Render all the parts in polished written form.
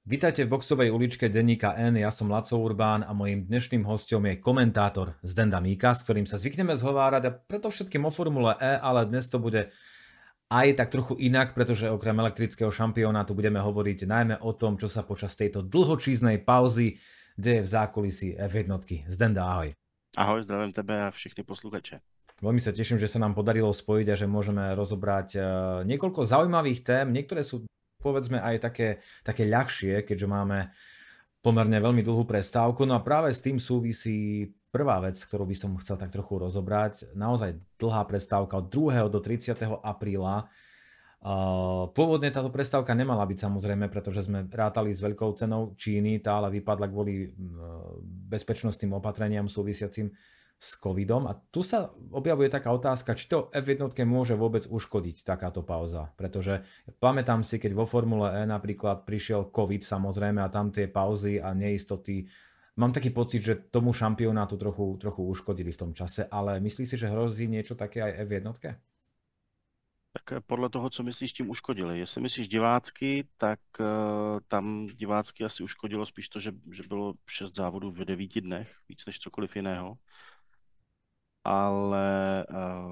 Vítajte v boxovej uličke denníka N, ja som Laco Urbán a mojím dnešným hosťom je komentátor Zdenda Míka, s ktorým sa zvykneme zhovárať a preto všetkým o Formule E, ale dnes to bude aj tak trochu inak, pretože okrem elektrického šampionátu budeme hovoriť najmä o tom, čo sa počas tejto dlhočíznej pauzy deje v zákulisí F1. Zdenda, ahoj. Ahoj, zdravím tebe a všechny posluchače. Veľmi sa teším, že sa nám podarilo spojiť a že môžeme rozobrať niekoľko zaujímavých tém. Niektoré sú povedzme aj také ľahšie, keďže máme pomerne veľmi dlhú prestávku. No a práve s tým súvisí prvá vec, ktorú by som chcel tak trochu rozobrať. Naozaj dlhá prestávka od 2. do 30. apríla. Pôvodne táto prestávka nemala byť samozrejme, pretože sme rátali s veľkou cenou Číny, tá ale vypadla kvôli bezpečnostným opatreniam súvisiacim s covidom. A tu sa objavuje taká otázka, či to F1 môže vôbec uškodiť takáto pauza. Pretože pamätám si, keď vo Formule E napríklad prišiel covid samozrejme a tam tie pauzy a neistoty, mám taký pocit, že tomu šampionátu trochu uškodili v tom čase, ale myslíš si, že hrozí niečo také aj F1? Tak podle toho, co myslíš, tím uškodili. Jestli myslíš divácky, tak tam divácky asi uškodilo spíš to, že bylo 6 závodů v 9 dnech, víc než cokoliv jiného. Ale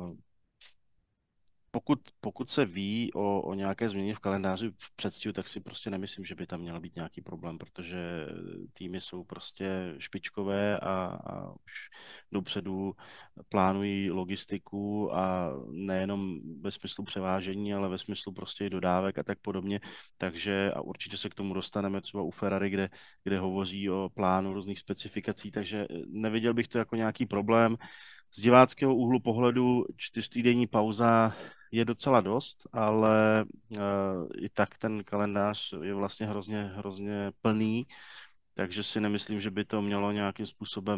pokud se ví o nějaké změně v kalendáři v předstihu, tak si prostě nemyslím, že by tam měl být nějaký problém, protože týmy jsou prostě špičkové a už dopředu plánují logistiku a nejenom ve smyslu převážení, ale ve smyslu prostě i dodávek a tak podobně. Takže a určitě se k tomu dostaneme třeba u Ferrari, kde hovoří o plánu různých specifikací, takže neviděl bych to jako nějaký problém. Z diváckého úhlu pohledu 4týdenní pauza je docela dost, ale i tak ten kalendář je vlastně hrozně plný, takže si nemyslím, že by to mělo nějakým způsobem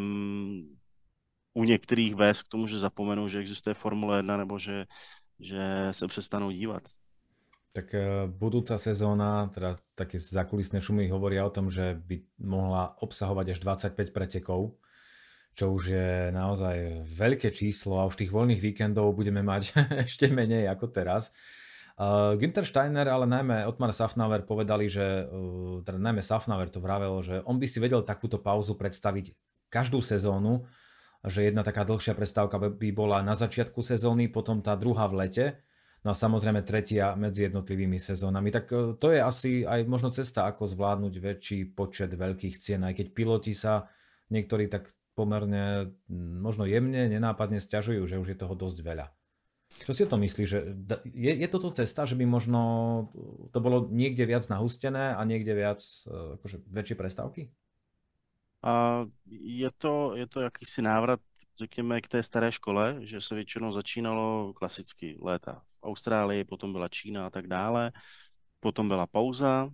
u některých vést k tomu, že zapomenou, že existuje Formule 1 nebo že se přestanou dívat. Tak budúca sezóna, teda také zákulisné šumy hovoria o tom, že by mohla obsahovať až 25 pretekov, čo už je naozaj veľké číslo a už tých voľných víkendov budeme mať ešte menej ako teraz. Günther Steiner, ale najmä Otmar Szafnauer povedali, že teda najmä Szafnauer to vravel, že on by si vedel takúto pauzu predstaviť každú sezónu, že jedna taká dlhšia prestávka by bola na začiatku sezóny, potom tá druhá v lete, no a samozrejme tretia medzi jednotlivými sezónami. Tak to je asi aj možno cesta, ako zvládnuť väčší počet veľkých cien, aj keď piloti sa niektorí tak pomerne možno jemne, nenápadne sťažujú, že už je toho dosť veľa. Čo si o tom myslíš? Že je toto cesta, že by možno to bolo niekde viac nahustené a niekde viac akože väčšie prestávky? A je to jakýsi návrat, řekněme, k té staré škole, že se většinou začínalo klasicky léta v Austrálii, potom byla Čína a tak dále, potom byla pauza,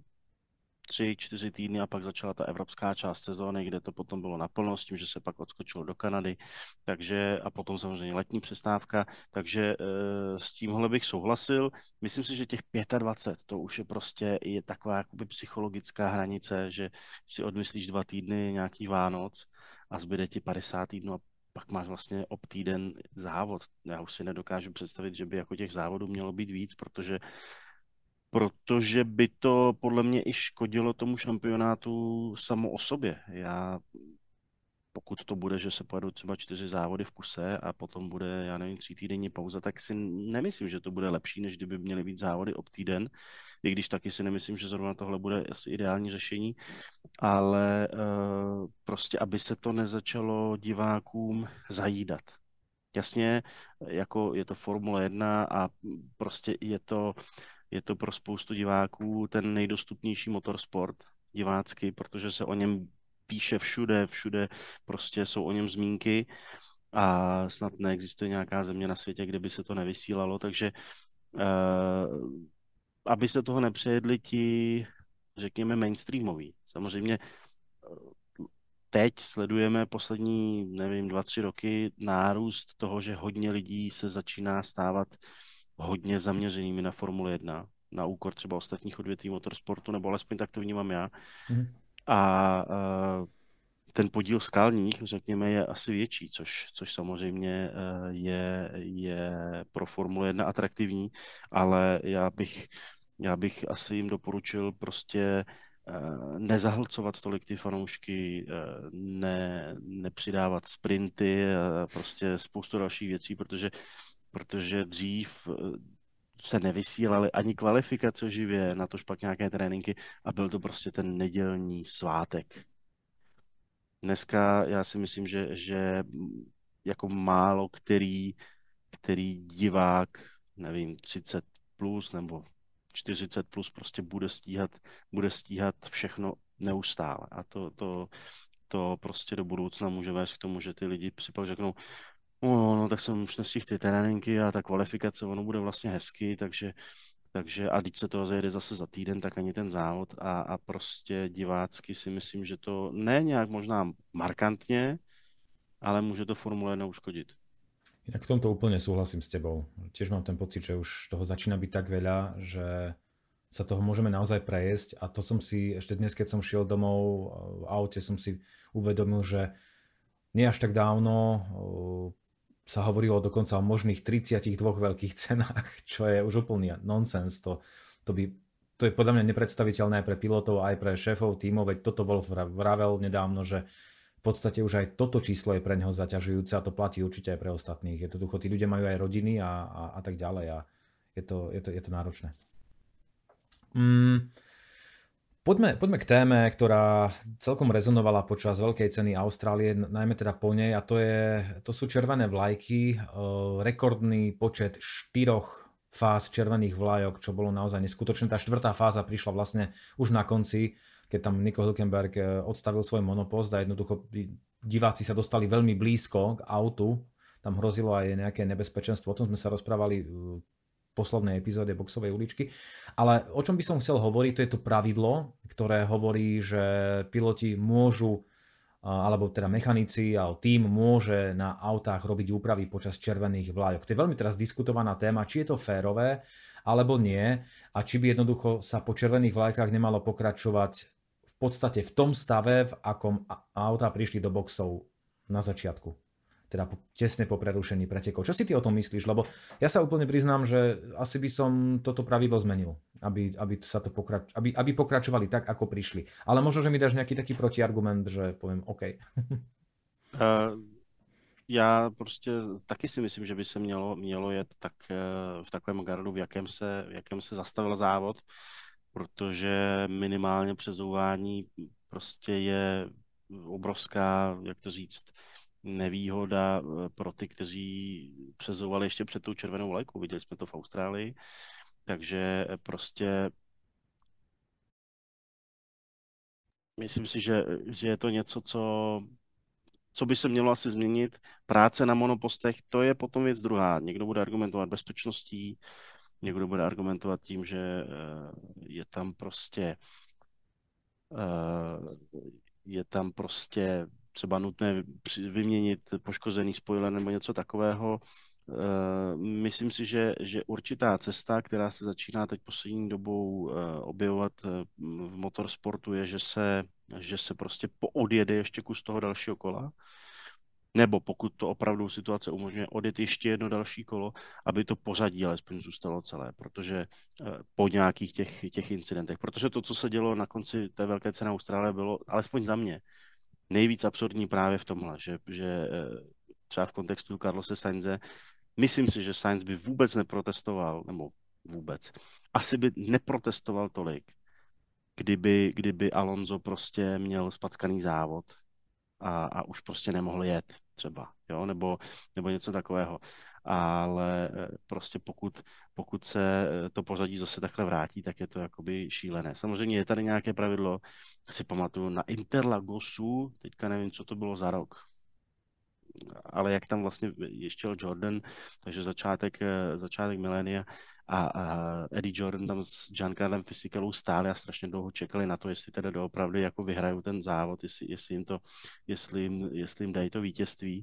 3-4 týdny a pak začala ta evropská část sezóny, kde to potom bylo naplno s tím, že se pak odskočilo do Kanady, takže a potom samozřejmě letní přestávka, takže s tímhle bych souhlasil. Myslím si, že těch 25, to už je prostě je taková jakoby psychologická hranice, že si odmyslíš 2 týdny nějaký Vánoc a zbyde ti 50 týdnů a pak máš vlastně týden závod. Já už si nedokážu představit, že by jako těch závodů mělo být víc, protože by to podle mě i škodilo tomu šampionátu samo o sobě. Pokud to bude, že se pojedou třeba 4 závody v kuse a potom bude, já nevím, 3týdenní pauza, tak si nemyslím, že to bude lepší, než kdyby měly být závody ob týden, i když taky si nemyslím, že zrovna tohle bude asi ideální řešení, ale prostě, aby se to nezačalo divákům zajídat. Jasně, jako je to Formule 1 a prostě je to pro spoustu diváků ten nejdostupnější motorsport divácky, protože se o něm píše všude prostě jsou o něm zmínky a snad neexistuje nějaká země na světě, kde by se to nevysílalo, takže aby se toho nepřejedli ti, řekněme, mainstreamoví. Samozřejmě teď sledujeme poslední, nevím, 2-3 roky nárůst toho, že hodně lidí se začíná stávat hodně zaměřenými na Formule 1, na úkor třeba ostatních odvětví motorsportu, nebo alespoň tak to vnímám já. A ten podíl skalních, řekněme, je asi větší, což samozřejmě je pro Formule 1 atraktivní, ale já bych asi jim doporučil prostě nezahlcovat tolik ty fanoušky, nepřidávat sprinty a prostě spoustu dalších věcí, protože dřív se nevysílaly ani kvalifikace živě, natož pak nějaké tréninky a byl to prostě ten nedělní svátek. Dneska já si myslím, že jako málo který divák, nevím, 30 plus nebo 40 plus prostě bude stíhat všechno neustále. A to prostě do budoucna může vést k tomu, že ty lidi si pak řeknou, no tak jsem už nestihl ty tréninky a ta kvalifikace, ono bude vlastně hezky, takže a když se to zajede zase za týden, tak ani ten závod a prostě divácky si myslím, že to ne nějak možná markantně, ale může to Formule 1 uškodit. Inak v tomto úplne súhlasím s tebou. Tiež mám ten pocit, že už toho začína byť tak veľa, že sa toho môžeme naozaj prejesť a to som si ešte dnes, keď som šiel domov v aute, som si uvedomil, že nie až tak dávno sa hovorilo dokonca o možných 32 veľkých cenách, čo je už úplný nonsens. To je podľa mňa nepredstaviteľné pre pilotov aj pre šéfov tímov, veď toto Wolff vravel nedávno, že v podstate už aj toto číslo je pre neho zaťažujúce a to platí určite aj pre ostatných. Jednoducho, tí ľudia majú aj rodiny a tak ďalej a je to náročné. Poďme k téme, ktorá celkom rezonovala počas Veľkej ceny Austrálie, najmä teda po nej, a to sú červené vlajky, rekordný počet 4 fáz červených vlajok, čo bolo naozaj neskutočné. Tá 4. fáza prišla vlastne už na konci, keď tam Nico Hülkenberg odstavil svoj monopost a jednoducho diváci sa dostali veľmi blízko k autu, tam hrozilo aj nejaké nebezpečenstvo, o tom sme sa rozprávali v poslednej epizóde Boxovej uličky, ale o čom by som chcel hovoriť, to je to pravidlo, ktoré hovorí, že piloti môžu, alebo teda mechanici a tým môže na autách robiť úpravy počas červených vlajok. To je veľmi teraz diskutovaná téma, či je to férové, alebo nie, a či by jednoducho sa po červených vlajkách nemalo pokračovať v podstate v tom stave, v akom autá prišli do boxov na začiatku. Teda tesne po prerušení pretekov. Čo si ty o tom myslíš? Lebo ja sa úplne priznám, že asi by som toto pravidlo zmenil, aby pokračovali tak, ako prišli. Ale možno, že mi dáš nejaký taký protiargument, že poviem OK. Já prostě taky si myslím, že by se mělo jet tak v takovém gardu, v jakém se zastavil závod, protože minimálně přezouvání prostě je obrovská, jak to říct, nevýhoda pro ty, kteří přezouvali ještě před tou červenou vlajkou. Viděli jsme to v Austrálii, takže prostě myslím si, že je to něco, co by se mělo asi změnit. Práce na monopostech, to je potom věc druhá. Někdo bude argumentovat bezpečností, někdo bude argumentovat tím, že je tam prostě třeba nutné vyměnit poškozený spoiler nebo něco takového. Myslím si, že určitá cesta, která se začíná teď poslední dobou objevovat v motorsportu, je, že se prostě poodjede ještě kus toho dalšího kola, nebo pokud to opravdu situace umožňuje, odjet ještě jedno další kolo, aby to pořadí alespoň zůstalo celé, protože po nějakých těch incidentech. Protože to, co se dělo na konci té velké ceny Austrálie, bylo alespoň za mě nejvíc absurdní právě v tomhle, že třeba v kontextu Carlose Sainze, myslím si, že Sainz by vůbec neprotestoval, nebo vůbec, asi by neprotestoval tolik, kdyby Alonso prostě měl spackaný závod a už prostě nemohl jet třeba, jo, nebo něco takového. Ale prostě pokud se to pořadí zase takhle vrátí, tak je to jakoby šílené. Samozřejmě je tady nějaké pravidlo, si pamatuju, na Interlagosu, teďka nevím, co to bylo za rok, ale jak tam vlastně ještě Jordan, takže začátek milénia a Eddie Jordan tam s Giancarlem Fisicalou stáli a strašně dlouho čekali na to, jestli teda doopravdy jako vyhrajou ten závod, jestli jim dají to vítězství.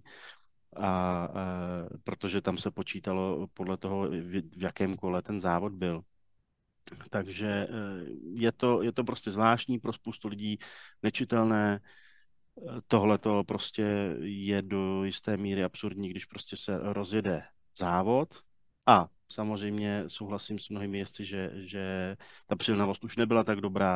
Protože tam se počítalo podle toho, v jakém kole ten závod byl. Takže je to prostě zvláštní pro spoustu lidí, nečitelné. Tohle to prostě je do jisté míry absurdní, když prostě se rozjede závod a samozřejmě souhlasím s mnohými jezdci, že ta přilnavost už nebyla tak dobrá,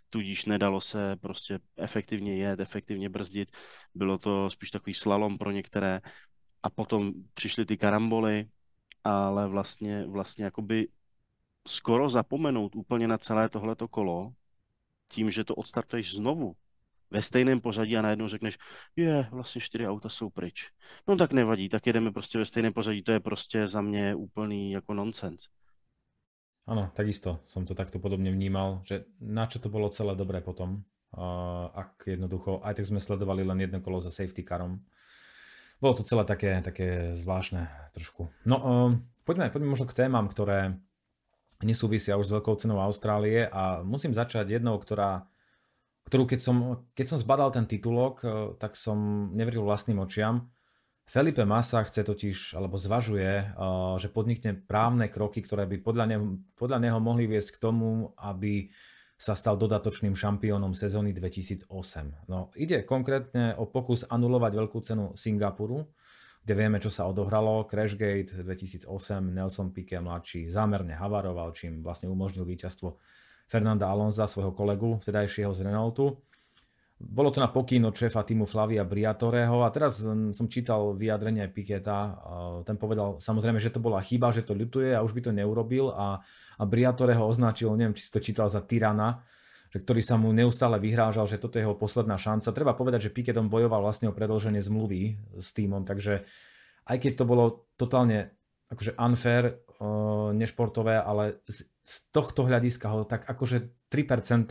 tudíž nedalo se prostě efektivně jet, efektivně brzdit. Bylo to spíš takový slalom pro některé a potom přišly ty karamboly, ale vlastně jakoby skoro zapomenout úplně na celé tohleto kolo, tím, že to odstartuješ znovu ve stejném pořadí a najednou řekneš, vlastně 4 auta jsou pryč. No tak nevadí, tak jedeme prostě ve stejném pořadí, to je prostě za mě úplný jako nonsens. Áno, takisto som to takto podobne vnímal, že na čo to bolo celé dobré potom, ak jednoducho, aj tak sme sledovali len jedno kolo za safety carom. Bolo to celé také zvláštne trošku. No, poďme možno k témam, ktoré nesúvisia už s veľkou cenou Austrálie a musím začať jednou, ktorú keď som zbadal ten titulok, tak som neveril vlastným očiam. Felipe Massa chce totiž, alebo zvažuje, že podnikne právne kroky, ktoré by podľa neho mohli viesť k tomu, aby sa stal dodatočným šampiónom sezóny 2008. No, ide konkrétne o pokus anulovať veľkú cenu Singapuru, kde vieme, čo sa odohralo. Crashgate 2008, Nelson Piquet mladší zámerne havaroval, čím vlastne umožnil víťazstvo Fernanda Alonsa, svojho kolegu, vtedajšieho z Renaultu. Bolo to na pokyn od šéfa týmu Flavia Briatoreho a teraz som čítal vyjadrenie Piqueta. Ten povedal samozrejme, že to bola chyba, že to ľutuje a už by to neurobil a Briatoreho označil, neviem, či si to čítal, za tyrana, ktorý sa mu neustále vyhrážal, že toto je jeho posledná šanca. Treba povedať, že Piquetom bojoval vlastne o predĺženie zmluvy s týmom, takže aj keď to bolo totálne akože unfair, nešportové, ale z tohto hľadiska ho tak akože 3%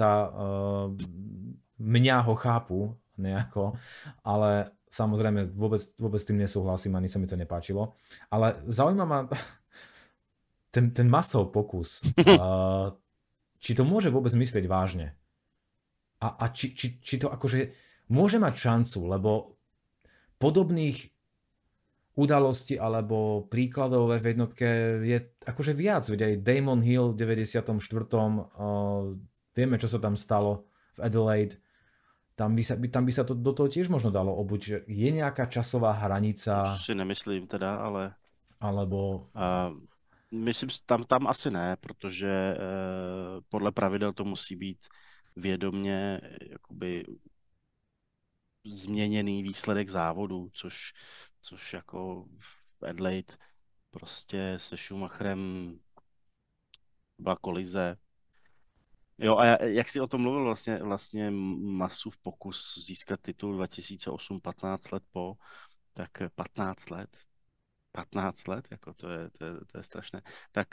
mňa ho chápu nejako, ale samozrejme vôbec s tým nesúhlasím, ani sa mi to nepáčilo. Ale zaujíma ma ten Massov pokus. Či to môže vôbec myslieť vážne? A či to akože môže mať šancu, lebo podobných udalostí alebo príkladov v jednotke je akože viac. Veď aj Damon Hill v 94. Vieme, čo sa tam stalo v Adelaide. Tam by sa to do toho tiež možno dalo obuť, že je nejaká časová hranica. To si nemyslím teda, ale... Alebo... myslím, tam asi ne, protože podle pravidel to musí být vědomně jakoby změněný výsledek závodu, což jako v Adelaide prostě se Schumacherem byla kolize. Jo, a jak jsi o tom mluvil, vlastně Massův pokus získat titul 2008, 15 let po, tak 15 let, jako to je strašné. Tak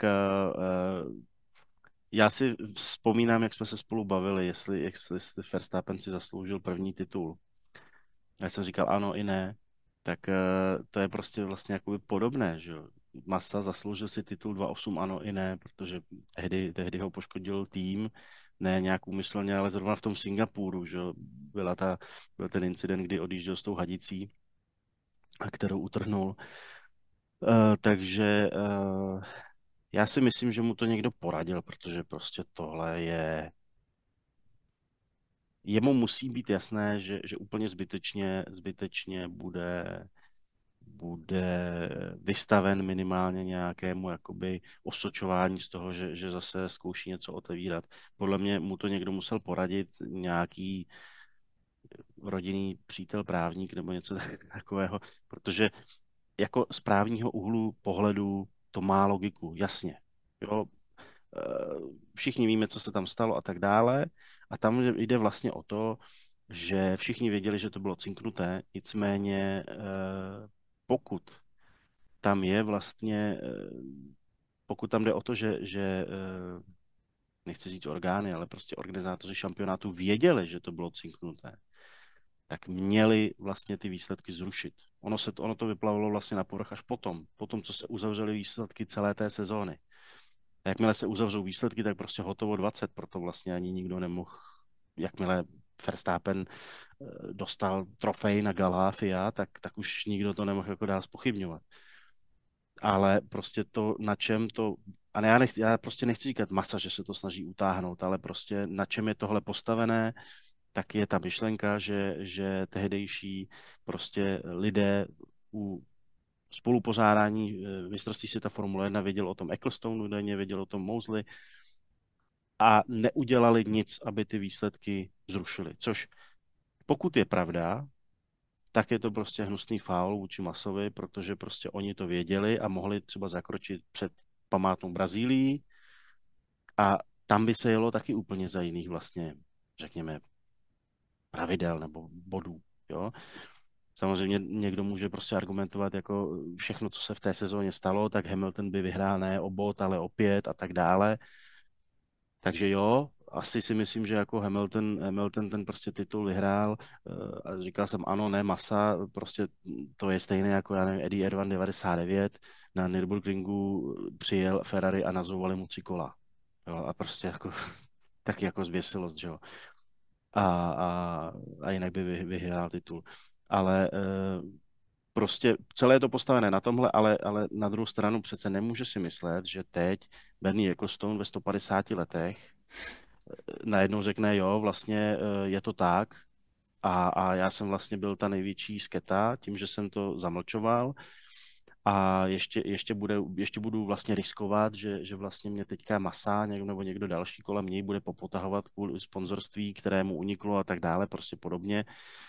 já si vzpomínám, jak jsme se spolu bavili, jestli Verstappen si zasloužil první titul. Já jsem říkal ano i ne, tak to je prostě vlastně jakoby podobné, že jo. Massa zasloužil si titul 2.8 ano i ne, protože tehdy ho poškodil tým, ne nějak úmyslně, ale zrovna v tom Singapuru, že jo, byl ten incident, kdy odjížděl s tou hadicí, kterou utrhnul. Takže já si myslím, že mu to někdo poradil, protože prostě tohle je... Jemu musí být jasné, že úplně zbytečně bude vystaven minimálně nějakému jakoby osočování z toho, že zase zkouší něco otevírat. Podle mě mu to někdo musel poradit, nějaký rodinný přítel, právník nebo něco takového, protože jako z právního úhlu pohledu to má logiku, jasně. Jo, všichni víme, co se tam stalo a tak dále. A tam jde vlastně o to, že všichni věděli, že to bylo cinknuté, nicméně pokud tam je vlastně, pokud tam jde o to, že nechci říct orgány, ale prostě organizátoři šampionátu věděli, že to bylo cinknuté, tak měli vlastně ty výsledky zrušit. Ono to vyplavilo vlastně na povrch až potom, co se uzavřely výsledky celé té sezóny. A jakmile se uzavřou výsledky, tak prostě hotovo 20, proto vlastně ani nikdo nemohl, jakmile Verstappen dostal trofej na Gala FIA, tak už nikdo to nemohl jako dál zpochybňovat. Ale prostě to, na čem to, a ne, já prostě nechci říkat Massa, že se to snaží utáhnout, ale prostě na čem je tohle postavené, tak je ta myšlenka, že tehdejší prostě lidé u spolupořádání mistrovství světa Formule 1 věděl o tom Ecclestone údajně, věděl o tom Mosley, a neudělali nic, aby ty výsledky zrušili. Což pokud je pravda, tak je to prostě hnusný faul vůči Massovi, protože prostě oni to věděli a mohli třeba zakročit před památnou Brazílií a tam by se jelo taky úplně za jiných vlastně, řekněme, pravidel nebo bodů, jo. Samozřejmě někdo může prostě argumentovat jako všechno, co se v té sezóně stalo, tak Hamilton by vyhrál ne o bod, ale o 5 a tak dále. Takže jo, asi si myslím, že jako Hamilton ten prostě titul vyhrál a říkal jsem ano, ne, Massa, prostě to je stejné jako, já nevím, Eddie Irvine 99, na Nürburgringu přijel Ferrari a nazvovali mu 3 kola. Jo, a prostě jako taky jako zběsilost, že jo. A jinak by vyhrál titul. Ale prostě celé je to postavené na tomhle, ale na druhou stranu přece nemůže si myslet, že teď Bernie Ecclestone ve 150 letech najednou řekne, jo, vlastně je to tak a já jsem vlastně byl ta největší sketa tím, že jsem to zamlčoval a ještě budu vlastně riskovat, že vlastně mě teďka Massa nebo někdo další kolem něj bude popotahovat kvůli sponzorství, kterému uniklo a tak dále, prostě podobně.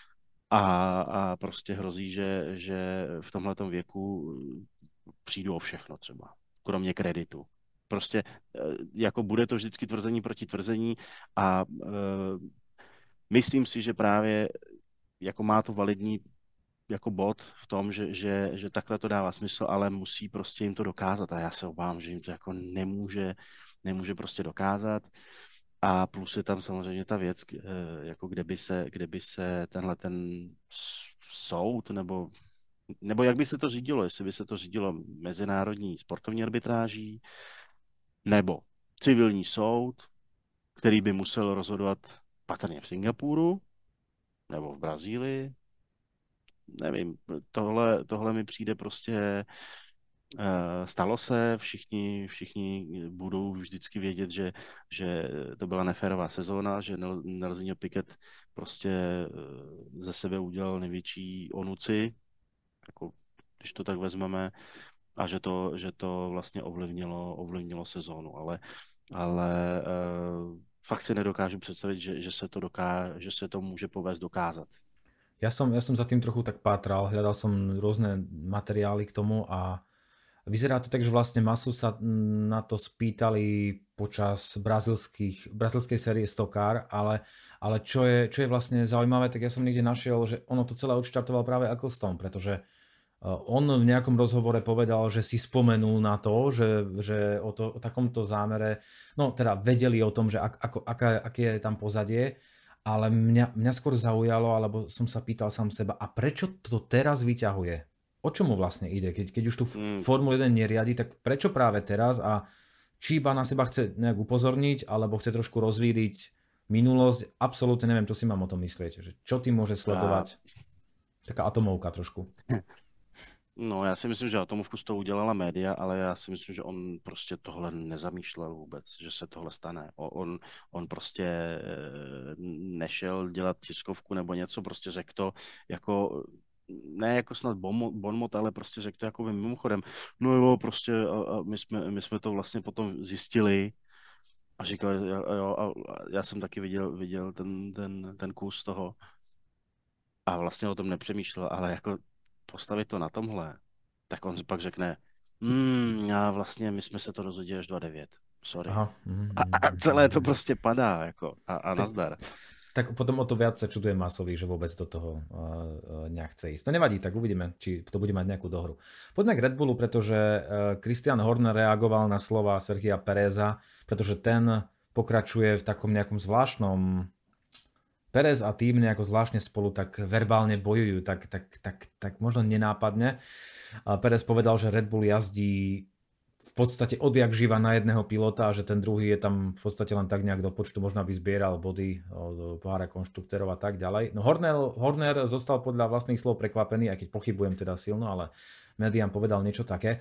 A prostě hrozí, že v tomhletom věku přijdu o všechno třeba, kromě kreditu. Prostě jako bude to vždycky tvrzení proti tvrzení a myslím si, že právě jako má to validní jako bod v tom, že takhle to dává smysl, ale musí prostě jim to dokázat a já se obávám, že jim to jako nemůže prostě dokázat. A plus je tam samozřejmě ta věc, jako kde by se tenhle ten soud, nebo jak by se to řídilo, jestli by se to řídilo mezinárodní sportovní arbitráží, nebo civilní soud, který by musel rozhodovat patrně v Singapuru, nebo v Brazílii. Nevím, tohle mi přijde prostě stalo se, všichni budou vždycky vědět, že to byla neférová sezóna, že Nelson Piquet prostě ze sebe udělal největší onuci, jako, když to tak vezmeme, a že to vlastně ovlivnilo sezónu, ale fakt si nedokážu představit, že se to může povést dokázat. Ja som za tým trochu tak pátral, hľadal som rôzne materiály k tomu a vyzerá to tak, že vlastne Massu sa na to spýtali počas brazilskej série Stock Car, ale čo je vlastne zaujímavé, tak ja som niekde našiel, že ono to celé odštartoval práve Ecclestone, pretože on v nejakom rozhovore povedal, že si spomenul na to, že o takomto zámere, no teda vedeli o tom, že aké je tam pozadie, ale mňa skôr zaujalo, alebo som sa pýtal sám seba, a prečo to teraz vyťahuje? O čomu vlastne ide? Keď už tu Formule 1 neriadi, tak prečo práve teraz a či iba na seba chce nejak upozorniť, alebo chce trošku rozvíriť minulosť? Absolútne neviem, čo si mám o tom myslieť. Že čo tým môže sledovať? Taká atomovka trošku. No, já si myslím, že atomovku z toho udělala média, ale já si myslím, že on prostě tohle nezamýšlel vůbec, že se tohle stane. On prostě nešel dělat tiskovku nebo něco, prostě řekl to jako, ne jako snad bonmot, ale prostě řekl to jako mimochodem. No jo, prostě a my jsme to vlastně potom zjistili a říkal, jo, a já jsem taky viděl ten kus toho a vlastně o tom nepřemýšlel, ale jako postavit to na tomhle, tak on pak řekne, a vlastně my jsme se to rozhodli až 2.9, sorry. Aha. A celé to prostě padá, jako, a nazdar. Tak potom o to viac sa čuduje Massovi, že vôbec do toho nechce ísť. To nevadí, tak uvidíme, či to bude mať nejakú dohru. Poďme k Red Bullu, pretože Christian Horner reagoval na slova Sergia Pereza, pretože ten pokračuje v takom nejakom zvláštnom... Perez a tým nejako zvláštne spolu tak verbálne bojujú, tak možno nenápadne. Perez povedal, že Red Bull jazdí v podstate odjak živa na jedného pilota a že ten druhý je tam v podstate len tak nejak do počtu, možno aby zbieral body do pohára konštruktérov a tak ďalej. No Horner zostal podľa vlastných slov prekvapený, aj keď pochybujem teda silno, ale médiám povedal niečo také.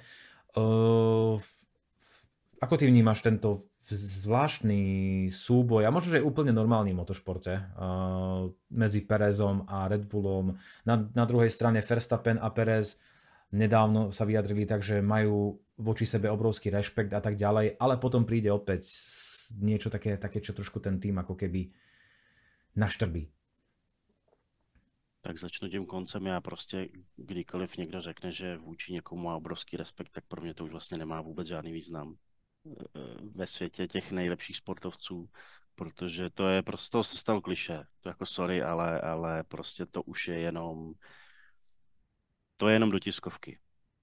Ako ty vnímaš tento zvláštny súboj, a možno, že je úplne normálny v motošporte, medzi Perezom a Red Bullom. Na druhej strane Verstappen a Perez nedávno sa vyjadrili tak, že majú voči sebe obrovský rešpekt a tak ďalej, ale potom príde opäť niečo také, čo trošku ten tým ako keby naštrbí. Tak začnu tím koncem. Já prostě, kdykoliv někdo řekne, že vůči někomu má obrovský respekt, tak pro mě to už vlastně nemá vůbec žádný význam ve světě těch nejlepších sportovců, protože to je prostě, to se stalo klišé. To jako sorry, ale prostě to už je jenom, to je jenom do tiskovky.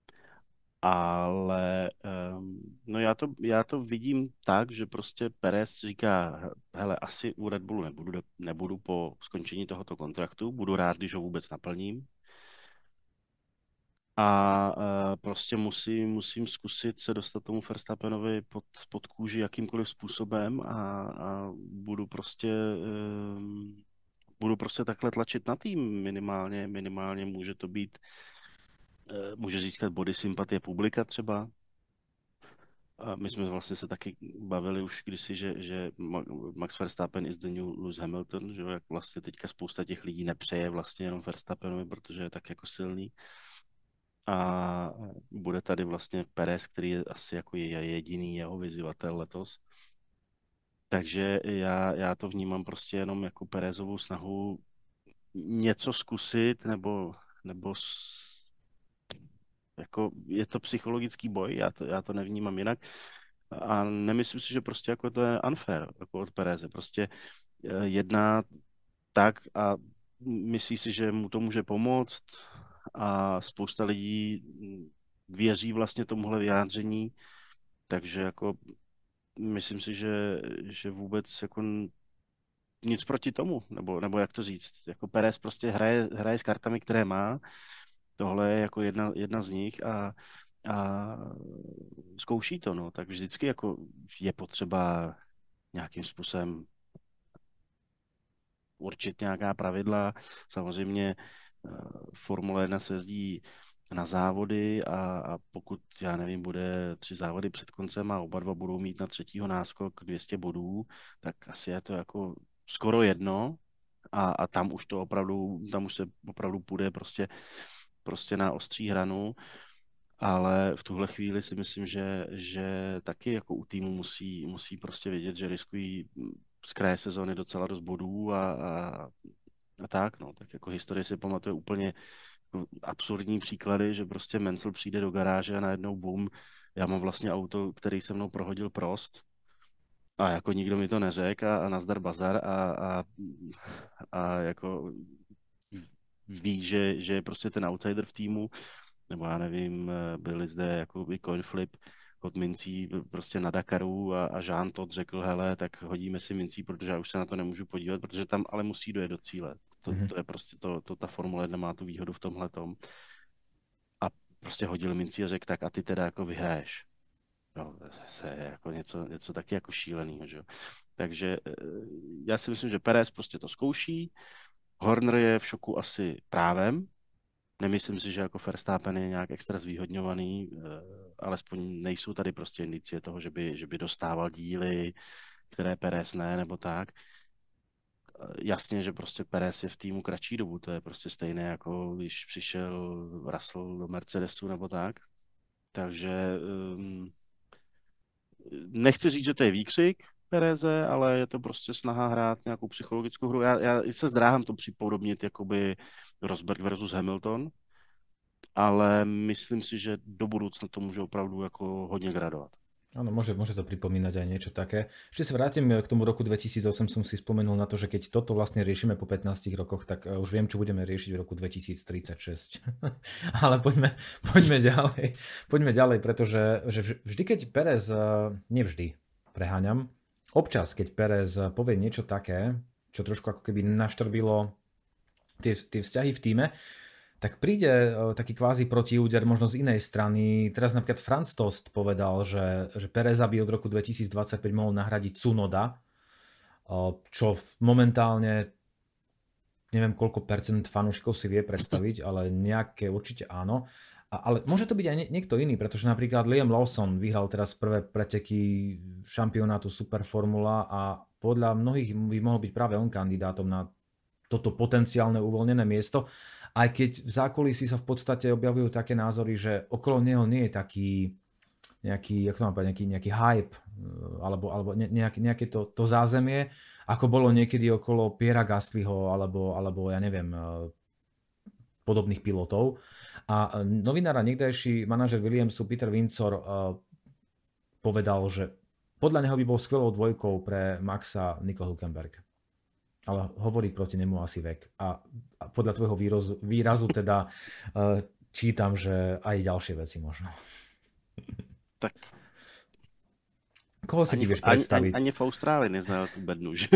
Ale no já to vidím tak, že prostě Perez říká, hele, asi u Red Bullu nebudu po skončení tohoto kontraktu, budu rád, když ho vůbec naplním. A prostě musím zkusit se dostat tomu Verstappenovi pod kůži jakýmkoliv způsobem a budu prostě takhle tlačit na tým minimálně může to být, může získat body sympatie publika třeba. A my jsme vlastně se taky bavili už kdysi, že Max Verstappen is the new Lewis Hamilton, že jak vlastně teďka spousta těch lidí nepřeje vlastně jenom Verstappenovi, protože je tak jako silný. A bude tady vlastně Perez, který je asi jako jediný jeho vyzývatel letos. Takže já to vnímám prostě jenom jako Perezovou snahu něco zkusit, jako je to psychologický boj, já to nevnímám jinak. A nemyslím si, že prostě jako to je unfair jako od Pereze. Prostě jedná tak a myslí si, že mu to může pomoct a spousta lidí věří vlastně tomuhle vyjádření, takže jako myslím si, že vůbec jako nic proti tomu, nebo jak to říct, jako Perez prostě hraje s kartami, které má, tohle je jako jedna z nich a zkouší to, no, tak vždycky jako je potřeba nějakým způsobem určit nějaká pravidla. Samozřejmě Formule 1 se jezdí na závody a pokud, já nevím, bude 3 závody před koncem a oba dva budou mít na třetího náskok 200 bodů, tak asi je to jako skoro jedno a tam už se opravdu půjde prostě na ostří hranu, ale v tuhle chvíli si myslím, že taky jako u týmu musí prostě vědět, že riskují z kraje sezóny docela dost bodů a tak, no, tak jako historie si pamatuje úplně absurdní příklady, že prostě Mansell přijde do garáže a najednou bum, já mám vlastně auto, který se mnou prohodil Prost a jako nikdo mi to neřekl a nazdar bazar a jako ví, že je prostě ten outsider v týmu, nebo já nevím, byli zde jako coin flip od mincí prostě na Dakaru a Jean Todt řekl, hele, tak hodíme si mincí, protože já už se na to nemůžu podívat, protože tam ale musí dojet do cíle. To je prostě ta Formule 1 má tu výhodu v tomhletom. A prostě hodil mincí a řekl, tak a ty teda jako vyhraješ. No, to je jako něco taky jako šílenýho, že jo. Takže já si myslím, že Perez prostě to zkouší. Horner je v šoku asi právem. Nemyslím si, že jako Verstappen je nějak extra zvýhodňovaný, alespoň nejsou tady prostě indicie toho, že by dostával díly, které Perez ne, nebo tak. Jasně, že prostě Perez je v týmu kratší dobu, to je prostě stejné, jako když přišel Russell do Mercedesu nebo tak. Takže nechci říct, že to je výkřik Pereze, ale je to prostě snaha hrát nějakou psychologickou hru. Já se zdráhám to připodobnit jakoby Rosberg versus Hamilton, ale myslím si, že do budúcna to môže opravdu ako hodne gradovať. Áno, môže to pripomínať aj niečo také. Ešte sa vrátim k tomu roku 2008, som si spomenul na to, že keď toto vlastne riešime po 15 rokoch, tak už viem, čo budeme riešiť v roku 2036. Ale poďme ďalej. Poďme ďalej, pretože vždy, keď Perez, nevždy, preháňam, občas, keď Perez povie niečo také, čo trošku ako keby naštrbilo tie vzťahy v tíme, tak príde taký kvázi protiúder možno z inej strany. Teraz napríklad Franz Tost povedal, že Pereza by od roku 2025 mohol nahradiť Tsunoda, čo momentálne neviem koľko percent fanúšikov si vie predstaviť, ale nejaké určite áno. Ale môže to byť aj niekto iný, pretože napríklad Liam Lawson vyhral teraz prvé preteky šampionátu Superformula a podľa mnohých by mohol byť práve on kandidátom na toto potenciálne uvoľnené miesto, aj keď v zákulisí sa v podstate objavujú také názory, že okolo neho nie je taký jak to mám povedať, nejaký hype, alebo nejaké to zázemie, ako bolo niekedy okolo Pierra Gaslyho, alebo ja neviem, podobných pilotov. A novinár a niekdajší manažer Williamsu Peter Windsor povedal, že podľa neho by bol skvelou dvojkou pre Maxa Nico Hülkenberg. Ale hovorí proti nemu asi vek. A podľa tvojho výrazu teda čítam, že aj ďalšie veci možno. Tak koho si ty vieš predstaviť? Ani v Austrálii neznal tu bednu, že?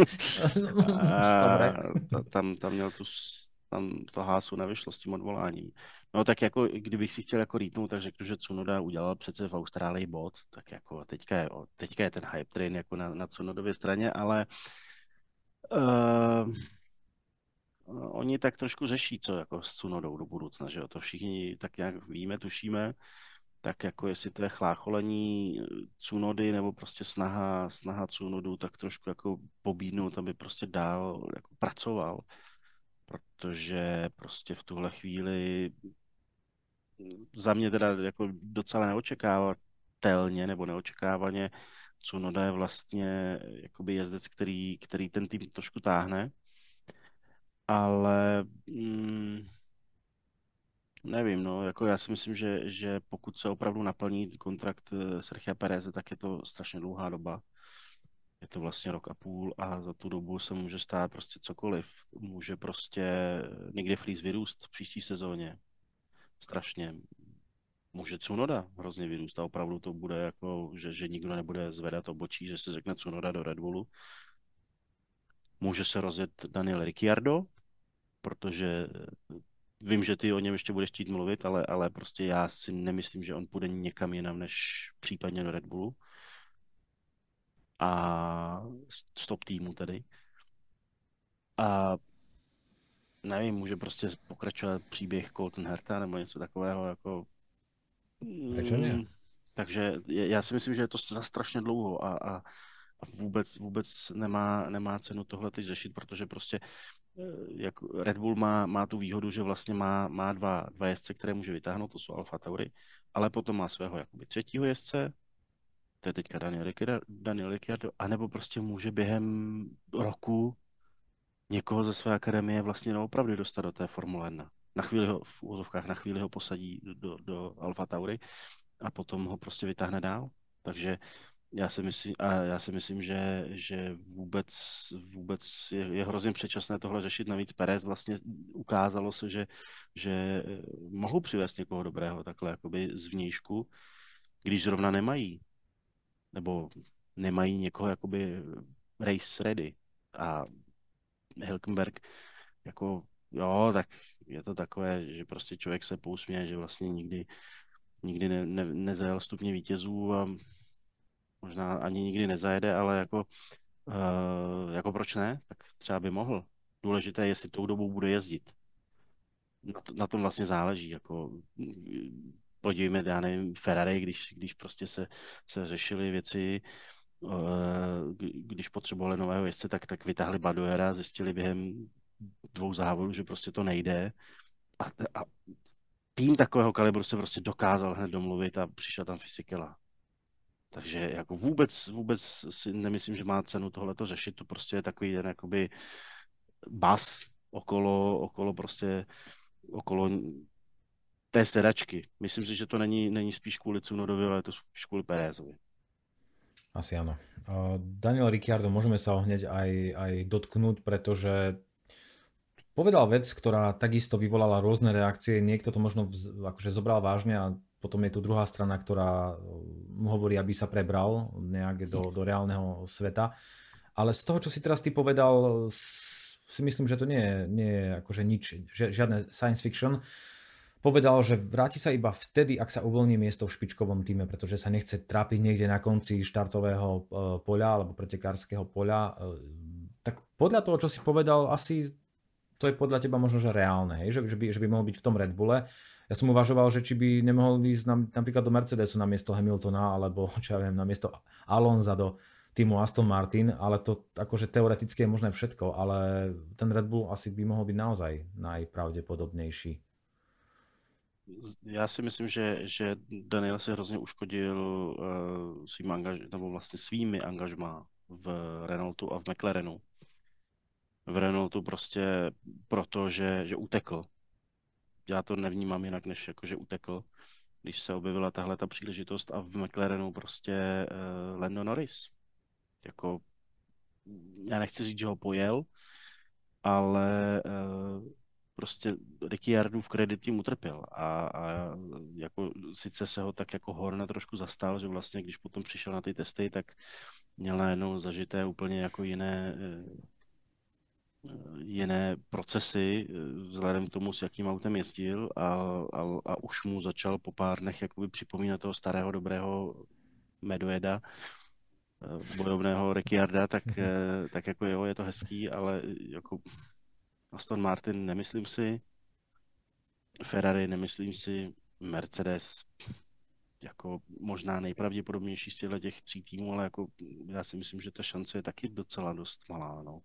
Tam měl tam to Hásu nevyšlo s tím odvoláním. No tak jako, kdybych si chtěl jako rýpnout, tak řeknu, že Tsunoda udělal přece v Austrálii bod, tak jako teďka je ten hype train jako na Tsunodově straně, ale oni tak trošku řeší, co jako s Tsunodou do budoucna, že jo, to všichni tak nějak víme, tušíme, tak jako jestli to je chlácholení Tsunody nebo prostě snaha Tsunodu tak trošku jako pobídnout, aby prostě dál jako pracoval, protože prostě v tuhle chvíli za mě teda jako docela neočekávatelně nebo neočekávaně Tsunoda je vlastně jakoby jezdec, který ten tým trošku táhne, ale nevím, no, jako já si myslím, že pokud se opravdu naplní kontrakt Sergia Pereze, tak je to strašně dlouhá doba. Je to vlastně rok a půl a za tu dobu se může stát prostě cokoliv. Může prostě někde Fries vyrůst v příští sezóně. Strašně. Může Tsunoda hrozně vyrůst a opravdu to bude jako, že nikdo nebude zvedat obočí, že se řekne Tsunoda do Red Bullu. Může se rozjet Daniel Ricciardo, protože vím, že ty o něm ještě budeš chtít mluvit, ale prostě já si nemyslím, že on půjde někam jinam, než případně do Red Bullu. A stop týmu tedy. A nevím, může prostě pokračovat příběh Colton Herta nebo něco takového jako... Prečo nie? Takže já si myslím, že je to za strašně dlouho a vůbec nemá cenu tohle teď řešit, protože prostě jak Red Bull má tu výhodu, že vlastně má dva jezdce, které může vytáhnout, to jsou Alfa Tauri, ale potom má svého jakoby třetího jezdce, to je teďka Daniel Ricciardo, anebo prostě může během roku někoho ze své akademie vlastně opravdu dostat do té Formule 1. Na chvíli ho posadí do Alfa Tauri a potom ho prostě vytáhne dál. Takže já si myslím, že vůbec je hrozně předčasné tohle řešit. Navíc Perez vlastně ukázalo se, že mohou přivést někoho dobrého takhle jakoby zvnějšku, když zrovna nemají. Nebo nemají někoho jakoby race ready. A Hülkenberg jako jo, tak je to takové, že prostě člověk se pousměje, že vlastně nikdy nezajel stupně vítězů a možná ani nikdy nezajede, ale jako proč ne? Tak třeba by mohl. Důležité je, jestli tou dobou bude jezdit. Na tom vlastně záleží. Jako, podívejme, já nevím, Ferrari, když prostě se řešily věci, když potřebovali nového jezdce, tak vytáhli Badoera, zjistili během 2 závodů, že prostě to nejde. A tým takového kalibru se prostě dokázal hned domluvit a přišel tam Fisichella. Takže jako vůbec si nemyslím, že má cenu tohleto řešit, to prostě je takový ten jakoby bas okolo té sedačky. Myslím si, že to není spíš kvůli Tsunodovi, ale je to spíš kvůli Pérezovi. Asi áno. Daniel Ricciardo, môžeme sa ho hneď aj dotknúť, pretože povedal vec, ktorá takisto vyvolala rôzne reakcie. Niekto to možno akože zobral vážne a potom je tu druhá strana, ktorá mu hovorí, aby sa prebral nejak do reálneho sveta. Ale z toho, čo si teraz ty povedal, si myslím, že to nie je akože nič, žiadne science fiction. Povedal, že vráti sa iba vtedy, ak sa uvoľní miesto v špičkovom týme, pretože sa nechce trápiť niekde na konci štartového poľa alebo pretekárskeho poľa. Tak podľa toho, čo si povedal, asi to je podľa teba možno, že reálne, hej? Že by mohol byť v tom Red Bulle. Ja som uvažoval, že či by nemohol ísť napríklad do Mercedesu na miesto Hamiltona, alebo čo ja viem, na miesto Alonsa do týmu Aston Martin, ale to akože teoreticky je možné všetko, ale ten Red Bull asi by mohol byť naozaj najpravdepodobnejší. Já si myslím, že Daniel se hrozně uškodil nebo vlastně svými angažmá v Renaultu a v McLarenu. V Renaultu prostě proto, že utekl. Já to nevnímám jinak, než jako, že utekl, když se objevila tahle ta příležitost a v McLarenu prostě Lando Norris. Jako, já nechci říct, že ho pojel, ale prostě Ricciardův kredit tím utrpěl a jako sice se ho tak jako Horner trošku zastal, že vlastně když potom přišel na ty testy, tak měl najednou zažité úplně jako jiné procesy vzhledem k tomu, s jakým autem jezdil a už mu začal po pár dnech jakoby připomínat toho starého dobrého Medveda, bojovného Ricciarda, tak jako jo, je to hezký, ale jako Aston Martin nemyslím si, Ferrari nemyslím si, Mercedes jako možná nejpravděpodobnější z těch tří týmů, ale jako já si myslím, že ta šance je taky docela dost malá, no.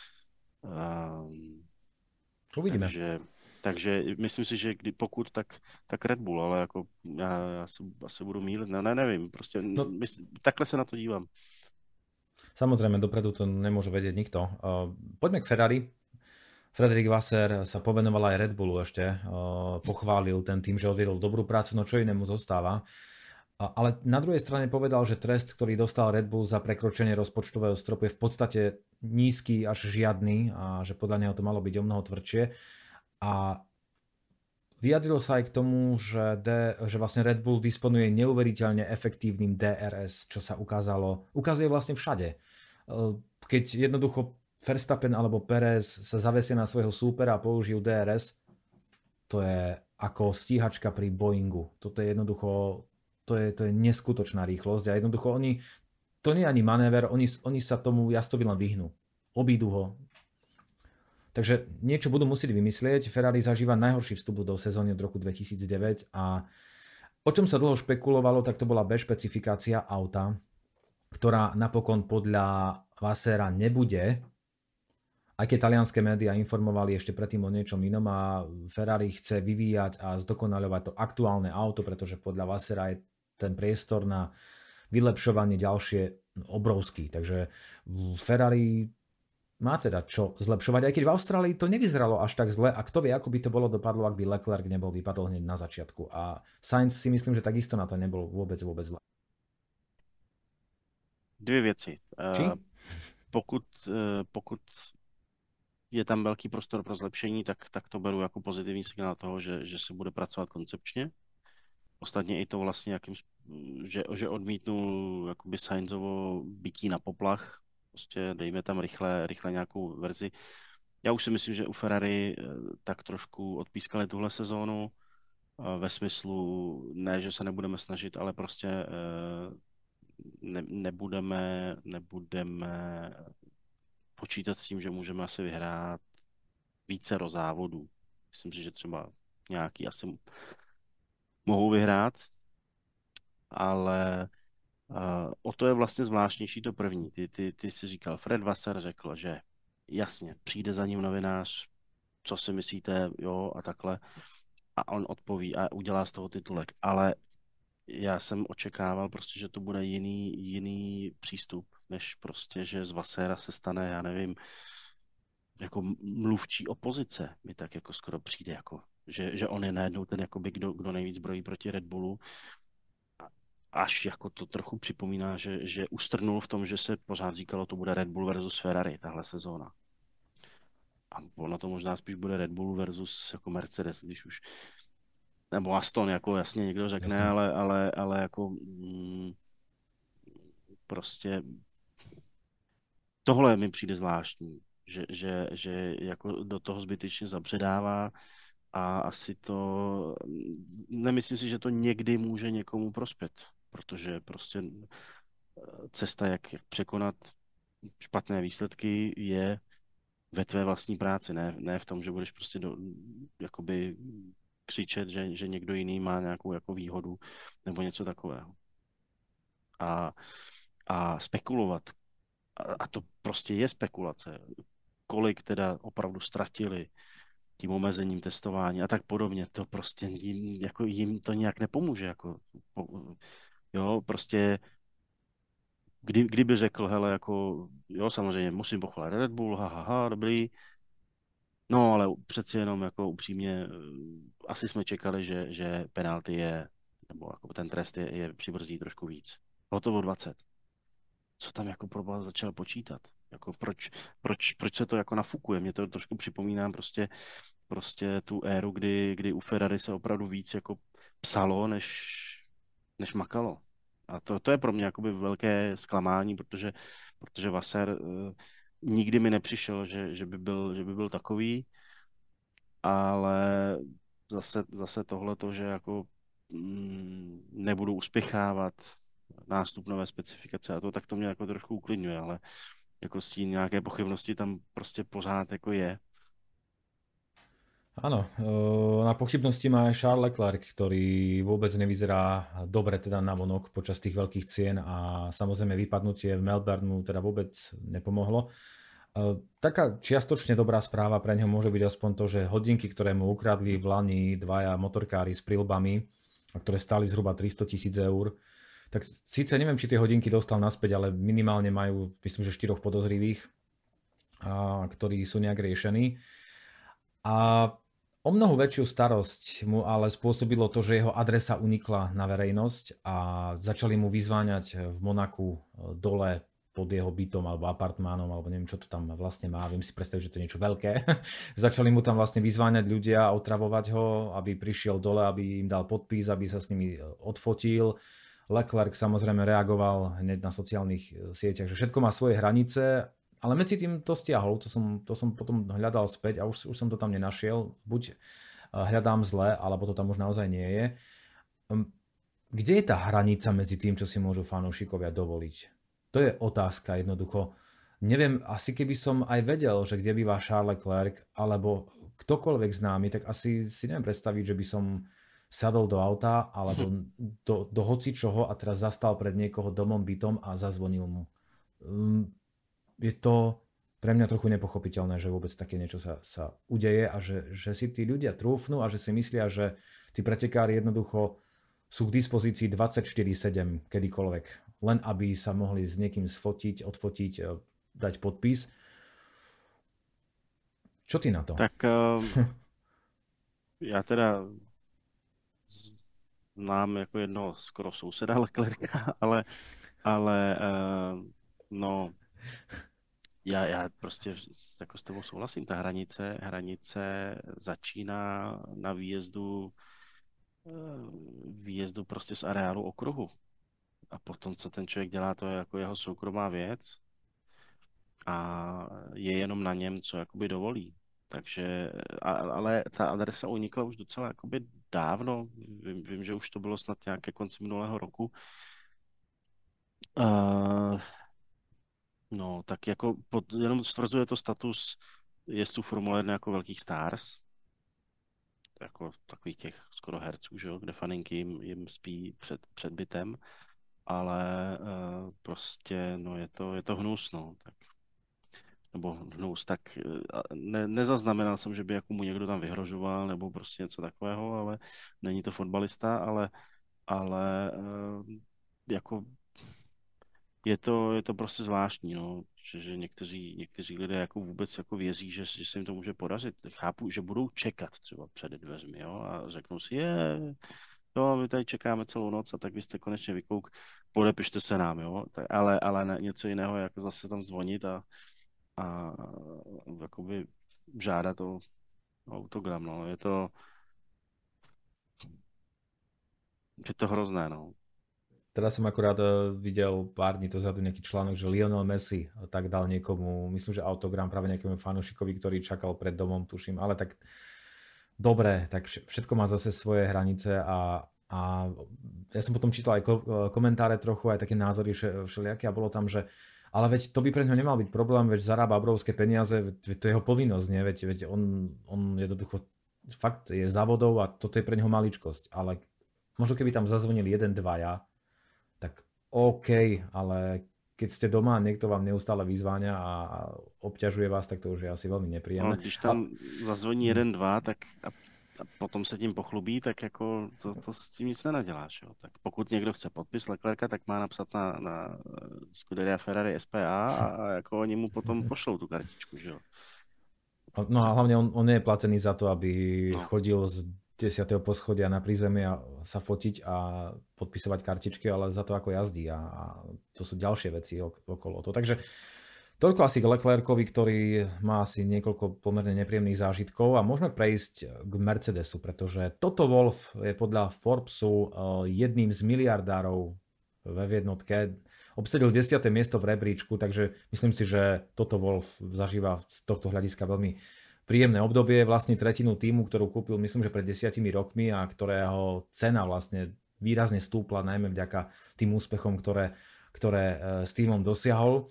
Uvidíme. Takže myslím si, že pokud, tak Red Bull, ale jako já se asi budu mýlit, nevím, prostě takhle se na to dívám. Samozrejme, dopredu to nemôže vedieť nikto. Poďme k Ferrari. Frederick Vasseur sa povenoval aj Red Bullu ešte, pochválil ten tým, že odviedol dobrú prácu, no čo inému zostáva. Ale na druhej strane povedal, že trest, ktorý dostal Red Bull za prekročenie rozpočtového stropu je v podstate nízky až žiadny a že podľa neho to malo byť o mnoho tvrdšie. A vyjadril sa aj k tomu, že vlastne Red Bull disponuje neuveriteľne efektívnym DRS, čo sa ukazuje vlastne všade. Keď jednoducho Verstappen alebo Perez sa zavesia na svojho súpera a použijú DRS, to je ako stíhačka pri Boeingu. Toto je jednoducho, to je neskutočná rýchlosť a jednoducho to nie je ani manéver, oni sa tomu jazdovi len vyhnú. Obídu ho. Takže niečo budú musieť vymyslieť. Ferrari zažíva najhorší vstup do sezóny od roku 2009 a o čom sa dlho špekulovalo, tak to bola B špecifikácia auta, ktorá napokon podľa Vasseura nebude, aj keď talianské médiá informovali ešte predtým o niečom inom a Ferrari chce vyvíjať a zdokonaľovať to aktuálne auto, pretože podľa Vasseura je ten priestor na vylepšovanie ďalšie obrovský. Takže Ferrari má teda čo zlepšovať, aj keď v Austrálii to nevyzeralo až tak zle a kto vie, ako by to bolo dopadlo, ak by Leclerc vypadol hneď na začiatku. A Sainz si myslím, že takisto na to nebol vôbec zle. Dvě věci. Či? Pokud je tam velký prostor pro zlepšení, tak to beru jako pozitivní signál toho, že se bude pracovat koncepčně. Ostatně i to vlastně, že odmítnul jakoby Sainzovo bytí na poplach, prostě dejme tam rychle nějakou verzi. Já už si myslím, že u Ferrari tak trošku odpískali tuhle sezónu ve smyslu, ne, že se nebudeme snažit, ale prostě nebudeme počítat s tím, že můžeme asi vyhrát vícero závodů. Myslím si, že třeba nějaký asi mohou vyhrát, ale o to je vlastně zvláštnější to první. Ty si říkal, Fred Vasseur řekl, že jasně, přijde za ním novinář, co si myslíte, jo, a takhle. A on odpoví a udělá z toho titulek. Ale já jsem očekával prostě, že to bude jiný přístup, než prostě, že z Vasseura se stane, já nevím, jako mluvčí opozice. Mi tak jako skoro přijde, jako, že on je najednou ten, jakoby, kdo nejvíc brojí proti Red Bullu. Až jako to trochu připomíná, že ustrnul v tom, že se pořád říkalo, to bude Red Bull versus Ferrari tahle sezóna. A ono to možná spíš bude Red Bull versus jako Mercedes, když už nebo Aston, jako jasně někdo řekne, ale jako prostě tohle mi přijde zvláštní, že jako do toho zbytečně zabředává a asi to, nemyslím si, že to někdy může někomu prospět, protože prostě cesta, jak překonat špatné výsledky, je ve tvé vlastní práci, ne v tom, že budeš prostě jakoby křičet, že někdo jiný má nějakou jako výhodu nebo něco takového. A spekulovat. A to prostě je spekulace. Kolik teda opravdu ztratili tím omezením testování a tak podobně, to prostě jim to nějak nepomůže. Jo, prostě kdyby řekl, hele, jako, jo, samozřejmě musím pochválit Red Bull, dobrý, no, ale přeci jenom jako upřímně, asi jsme čekali, že penalty je, nebo jako ten trest je přibrzdí trošku víc. Hotovo 20. Co tam jako proboha začal počítat? Jako proč se to jako nafukuje? Mě to trošku připomíná prostě tu éru, kdy u Ferrari se opravdu víc jako psalo, než makalo. A to je pro mě jakoby velké zklamání, protože Vasser nikdy mi nepřišel, že by byl takový, ale zase tohleto, že jako nebudu uspěchávat nástup nové specifikace a to, tak to mě jako trošku uklidňuje, ale jako s tím nějaké pochybnosti tam prostě pořád jako je. Áno, na pochybnosti má aj Charles Leclerc, ktorý vôbec nevyzerá dobre teda navonok počas tých veľkých cien a samozrejme vypadnutie v Melbourneu teda vôbec nepomohlo. Taká čiastočne dobrá správa pre neho môže byť aspoň to, že hodinky, ktoré mu ukradli v Lani dvaja motorkári s prilbami, a ktoré stáli zhruba 300 000 eur, tak síce neviem, či tie hodinky dostal naspäť, ale minimálne majú, myslím, že 4 podozrivých, ktorí sú nejak riešení. A o mnoho väčšiu starosť mu ale spôsobilo to, že jeho adresa unikla na verejnosť a začali mu vyzváňať v Monaku dole pod jeho bytom alebo apartmánom, alebo neviem, čo to tam vlastne má, viem si predstaviť, že to je niečo veľké. Začali mu tam vlastne vyzváňať ľudia a otravovať ho, aby prišiel dole, aby im dal podpis, aby sa s nimi odfotil. Leclerc samozrejme reagoval hneď na sociálnych sieťach, že všetko má svoje hranice, ale medzi tým to stiahol, to som potom hľadal späť a už som to tam nenašiel. Buď hľadám zle, alebo to tam už naozaj nie je. Kde je tá hranica medzi tým, čo si môžu fanúšikovia dovoliť? To je otázka jednoducho. Neviem, asi keby som aj vedel, že kde býva Charles Leclerc, alebo ktokoľvek známy, tak asi si neviem predstaviť, že by som sadol do auta alebo do hocičoho a teraz zastal pred niekoho domom, bytom a zazvonil mu. Je to pre mňa trochu nepochopiteľné, že vôbec také niečo sa udeje a že si tí ľudia trúfnú a že si myslia, že tí pretekári jednoducho sú k dispozícii 24/7 kedykoľvek, len aby sa mohli s niekým sfotiť, odfotiť, dať podpis. Čo ty na to? Tak já teda znám jako jednoho skoro souseda Leclerca, ale no já prostě jako s tebou souhlasím, ta hranice začíná na výjezdu prostě z areálu okruhu. A potom, co ten člověk dělá, to je jako jeho soukromá věc a je jenom na něm, co jakoby dovolí. Takže, ale ta adresa unikla už docela jakoby dávno. Vím, že už to bylo snad nějaké konci minulého roku. No, tak jako jenom stvrzuje to status jezdců Formule 1 jako velkých stars. Jako takových těch skoro herců, že jo, kde faninky jim spí před bytem. Ale prostě, no je to hnus, no. Tak, nebo hnus, tak nezaznamenal jsem, že by jako mu někdo tam vyhrožoval, nebo prostě něco takového, ale není to fotbalista, ale jako je to prostě zvláštní, no, že někteří lidé jako vůbec jako věří, že se jim to může podařit. Chápu, že budou čekat třeba před dveřmi, jo, a řeknou si, jo, my tady čekáme celou noc a tak vy jste konečně vykouk, podepište se nám, jo, tak, ale něco jiného, jako zase tam zvonit a jakoby žádat o autogram, no, je to hrozné, no. Teraz som akurát videl pár dní dozadu nejaký článok, že Lionel Messi tak dal niekomu, myslím, že autogram práve nejakému fanúšikovi, ktorý čakal pred domom, tuším, ale tak dobre, tak všetko má zase svoje hranice a ja som potom čítal aj komentáre trochu, aj také názory všelijaké a bolo tam, že ale veď to by pre ňo nemal byť problém, veď zarába obrovské peniaze, veď to je jeho povinnosť, nie? Veď on jednoducho fakt je závodov a toto je pre ňoho maličkosť, ale možno keby tam zazvonili 1-2, tak OK, ale keď ste doma a niekto vám neustále vyzváňa a obťažuje vás, tak to už je asi veľmi No, nepríjemné. když tam zazvoní Mhm. jeden, dva, tak a potom se tím pochlubí, tak jako to s tím nic nenaděláš. Jo. Tak pokud někdo chce podpis Leclerca, tak má napsat na Scuderia Ferrari SPA a jako oni mu potom pošlou tu kartičku, že jo. No a hlavne on nie je platený za to, aby No, chodil z 10. poschodia na prízemie a sa fotiť a podpisovať kartičky, ale za to, ako jazdí a to sú ďalšie veci okolo toho. Takže toľko asi k Leclercovi, ktorý má asi niekoľko pomerne nepríjemných zážitkov a môžeme prejsť k Mercedesu, pretože Toto Wolff je podľa Forbesu jedným z miliardárov v jednotke. Obsadil 10. miesto v rebríčku, takže myslím si, že Toto Wolff zažíva z tohto hľadiska veľmi príjemné obdobie. Vlastne tretinu týmu, ktorú kúpil myslím, že pred 10 rokmi a ktorého cena vlastne výrazne stúpla, najmä vďaka tým úspechom, ktoré s týmom dosiahol.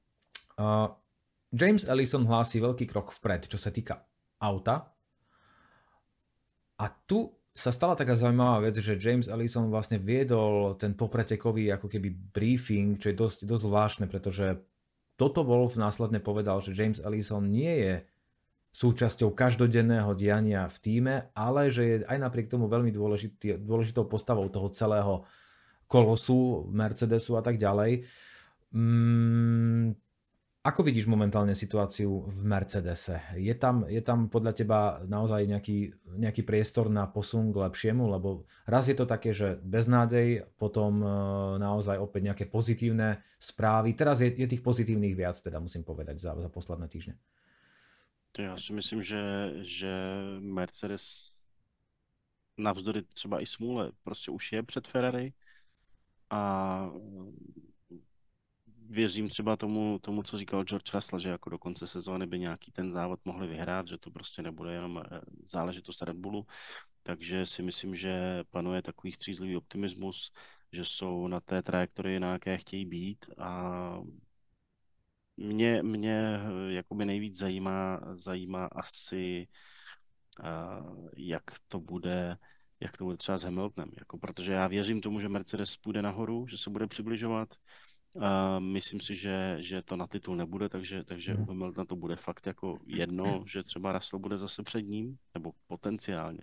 James Ellison hlási veľký krok vpred, čo sa týka auta. A tu sa stala taká zaujímavá vec, že James Ellison vlastne viedol ten popretekový ako keby briefing, čo je dosť zvláštne, pretože Toto Wolff následne povedal, že James Ellison nie je súčasťou každodenného diania v tíme, ale že je aj napriek tomu veľmi dôležitou postavou toho celého kolosu, Mercedesu a tak ďalej. Ako vidíš momentálne situáciu v Mercedese? Je tam podľa teba naozaj nejaký priestor na posun k lepšiemu? Lebo raz je to také, že beznádej, potom naozaj opäť nejaké pozitívne správy. Teraz je tých pozitívnych viac, teda musím povedať, za posledné týždne. to já si myslím, že Mercedes navzdory třeba i smůle prostě už je před Ferrari a věřím třeba tomu, co říkal George Russell, že jako do konce sezóny by nějaký ten závod mohli vyhrát, že to prostě nebude jenom záležitost Red Bullu. Takže si myslím, že panuje takový střízlivý optimismus, že jsou na té trajektorii, na jaké chtějí být a mě jakoby nejvíc zajímá asi, jak to bude třeba s Hamiltonem, jako, protože já věřím tomu, že Mercedes půjde nahoru, že se bude přibližovat. Myslím si, že to na titul nebude, takže u Hamiltona to bude fakt jako jedno, že třeba Russell bude zase před ním, nebo potenciálně.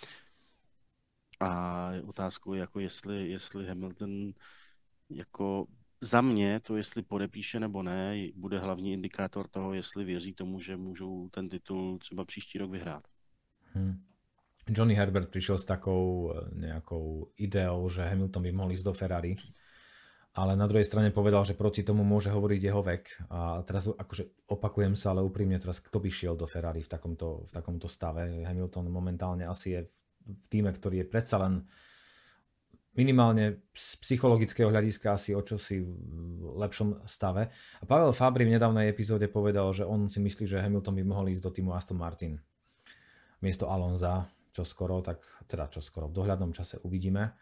A je otázkou, jako jestli Hamilton jako za mě to, jestli podepíše nebo ne, bude hlavní indikátor toho, jestli věří tomu, že můžou ten titul třeba příští rok vyhrát. Johnny Herbert prišiel s takou nejakou ideou, že Hamilton by mohol ísť do Ferrari, ale na druhej strane povedal, že proti tomu môže hovoriť jeho vek. A teraz akože opakujem sa, ale úprimne teraz, kto by šiel do Ferrari v takomto stave? Hamilton momentálne asi je v týme, ktorý je predsa len minimálne z psychologického hľadiska asi o čosi v lepšom stave. A Pavel Fabry v nedávnej epizóde povedal, že on si myslí, že Hamilton by mohol ísť do týmu Aston Martin miesto Alonza, čo skoro, v dohľadnom čase uvidíme.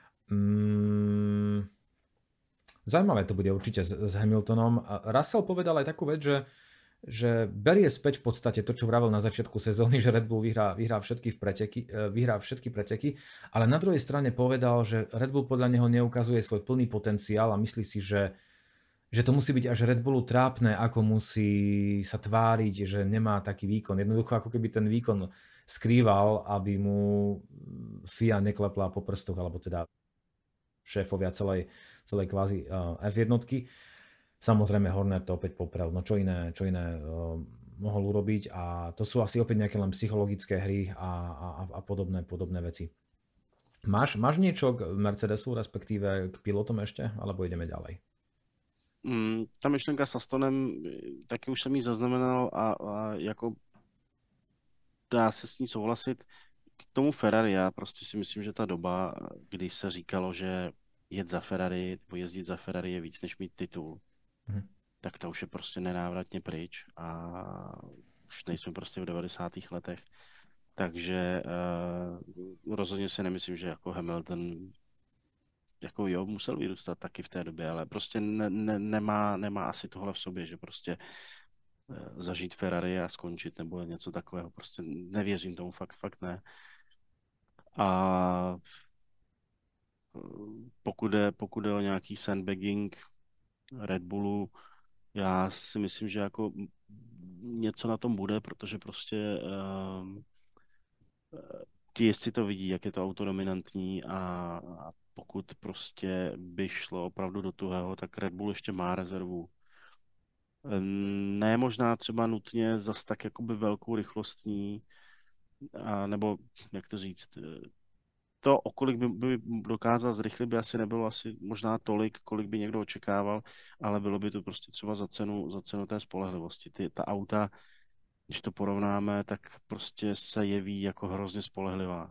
Zaujímavé to bude určite s Hamiltonom. Russell povedal aj takú vec, že berie späť v podstate to, čo vravel na začiatku sezóny, že Red Bull vyhrá všetky preteky, ale na druhej strane povedal, že Red Bull podľa neho neukazuje svoj plný potenciál a myslí si, že to musí byť až Red Bullu trápne, ako musí sa tváriť, že nemá taký výkon. Jednoducho ako keby ten výkon skrýval, aby mu FIA neklepla po prstoch, alebo teda šéfovia celej kvázi F1. Samozrejme Horner to opäť poprel, no čo iné mohol urobiť a to sú asi opäť nejaké len psychologické hry a podobné veci. Máš niečo k Mercedesu, respektíve k pilotom ešte, alebo ideme ďalej? Ta myšlenka s Astonem, taky už jsem ji zaznamenal a jako dá se s ní souhlasit. K tomu Ferrari, já prostě si myslím, že ta doba, kdy se říkalo, že jet za Ferrari, nebo jezdit za Ferrari je víc, než mít titul, tak ta už je prostě nenávratně pryč a už nejsme prostě v 90. letech. Takže rozhodně si nemyslím, že jako Hamilton jako jo, musel vyrůstat taky v té době, ale prostě nemá asi tohle v sobě, že prostě zažít Ferrari a skončit nebo něco takového. Prostě nevěřím tomu, fakt ne. A pokud jde o nějaký sandbagging, Red Bullu. Já si myslím, že jako něco na tom bude, protože prostě ti jezdci to vidí, jak je to autodominantní a pokud prostě by šlo opravdu do tuhého, tak Red Bull ještě má rezervu. Ne možná třeba nutně zas tak jakoby velkou rychlostní, a nebo jak to říct, to, o kolik by dokázal zrychlit, by asi nebylo asi možná tolik, kolik by někdo očekával, ale bylo by to prostě třeba za cenu té spolehlivosti. Ta auta, když to porovnáme, tak prostě se jeví jako hrozně spolehlivá.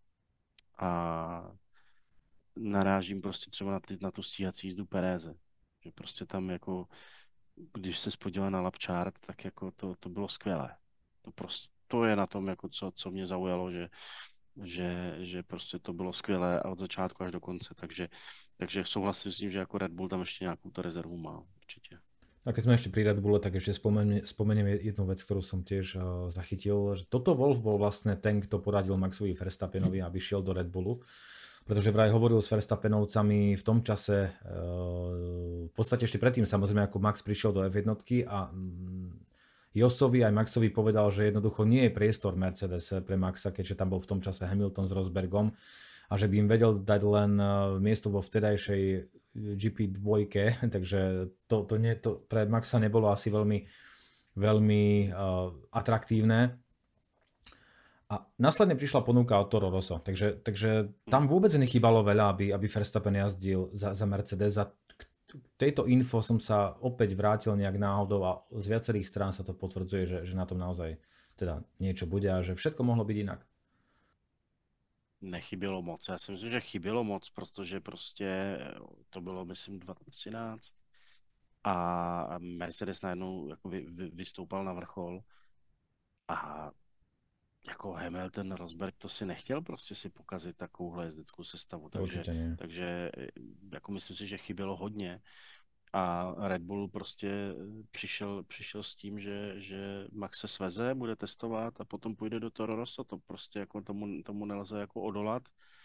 A narážím prostě třeba na tu stíhací jízdu Pereze. Že prostě tam jako, když se spodíval na lap chart, tak jako to bylo skvělé. To prostě, to je na tom, jako co mě zaujalo, že prostě to bylo skvělé a od začátku až do konce, takže souhlasím s tím, že jako Red Bull tam ještě nějakou tu rezervu má, určitě. A keď sme ešte pri Red Bulle, tak ešte spomeniem jednu vec, ktorú som tiež zachytil, že Toto Wolff bol vlastne ten, kto poradil Maxovi Verstappenovi, aby šiel do Red Bullu, pretože vraj hovoril s Verstappenovcami v tom čase, v podstate ešte predtým samozrejme, ako Max prišiel do F1 a Josovi aj Maxovi povedal, že jednoducho nie je priestor v Mercedese pre Maxa, keďže tam bol v tom čase Hamilton s Rosbergom a že by im vedel dať len miesto vo vtedajšej GP2, takže to pre Maxa nebolo asi veľmi atraktívne. A následne prišla ponuka od Toro Rosso, takže tam vôbec nechýbalo veľa, aby Verstappen jazdil za Mercedes. A k tejto info som sa opäť vrátil nejak náhodou a z viacerých strán sa to potvrdzuje, že na tom naozaj teda niečo bude a že všetko mohlo byť inak. Nechybělo moc. Já si myslím, že chybělo moc, protože prostě to bylo, myslím, 2013 a Mercedes najednou jako vystoupal na vrchol a jako Hamilton, Rosberg to si nechtěl prostě si pokazit takovouhle jezdeckou sestavu, Určite nie. takže jako myslím si, že chybělo hodně a Red Bull prostě přišel s tím, že Max se sveze, bude testovat a potom půjde do Toro Rosso, to prostě jako tomu nelze jako odolat.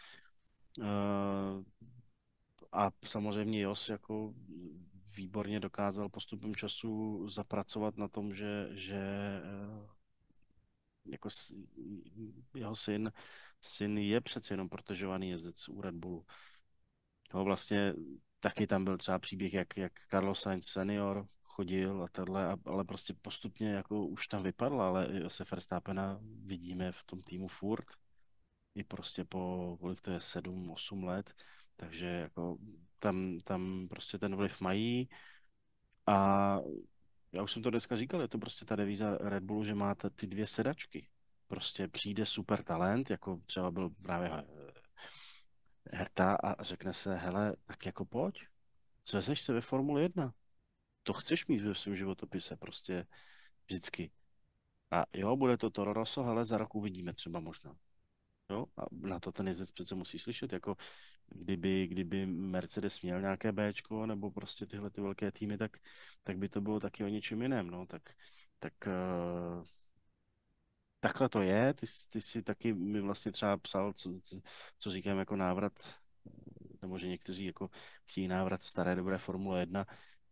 A samozřejmě Jos jako výborně dokázal postupem času zapracovat na tom, že jako jeho syn je přece jenom protežovaný jezdec u Red Bullu. No, vlastně taky tam byl třeba příběh, jak Carlos Sainz senior chodil a tohle, ale prostě postupně jako už tam vypadl, ale se Verstappena vidíme v tom týmu furt i prostě po, kolik to je, 7-8 let, takže jako tam prostě ten vliv mají a já už jsem to dneska říkal, je to prostě ta devíza Red Bullu, že máte ty dvě sedačky. Prostě přijde super talent, jako třeba byl právě Herta a řekne se, hele, tak jako pojď, zvezeš se ve Formuli 1. To chceš mít ve svém životopise prostě vždycky. A jo, bude to Toro Rosso, hele, za rok uvidíme třeba možná. Jo, a na to ten jezdec přece musí slyšet, jako kdyby Mercedes měl nějaké Bčko, nebo prostě tyhle ty velké týmy, tak by to bylo taky o něčem jiném, no, tak takhle to je, ty si taky mi vlastně třeba psal, co říkám jako návrat, nebo že někteří jako chtějí návrat staré dobré Formule 1.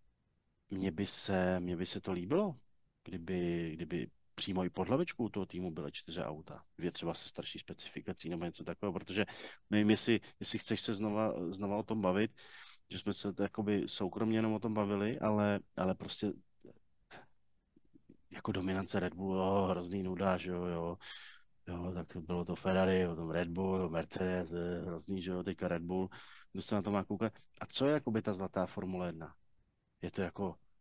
Mně by se to líbilo, kdyby přímo i pod hlavičkou toho týmu byly 4 auta. 2 třeba se starší specifikací nebo něco takového, protože nevím, jestli chceš se znova o tom bavit, že jsme se jakoby soukromně jenom o tom bavili, ale prostě jako dominance Red Bullu, jo, hrozný nuda, že jo, tak bylo to Ferrari, potom Red Bull, Mercedes, hrozný, že jo, teďka Red Bull, kdo se na to má koukat. A co je jakoby ta zlatá Formule 1? Je to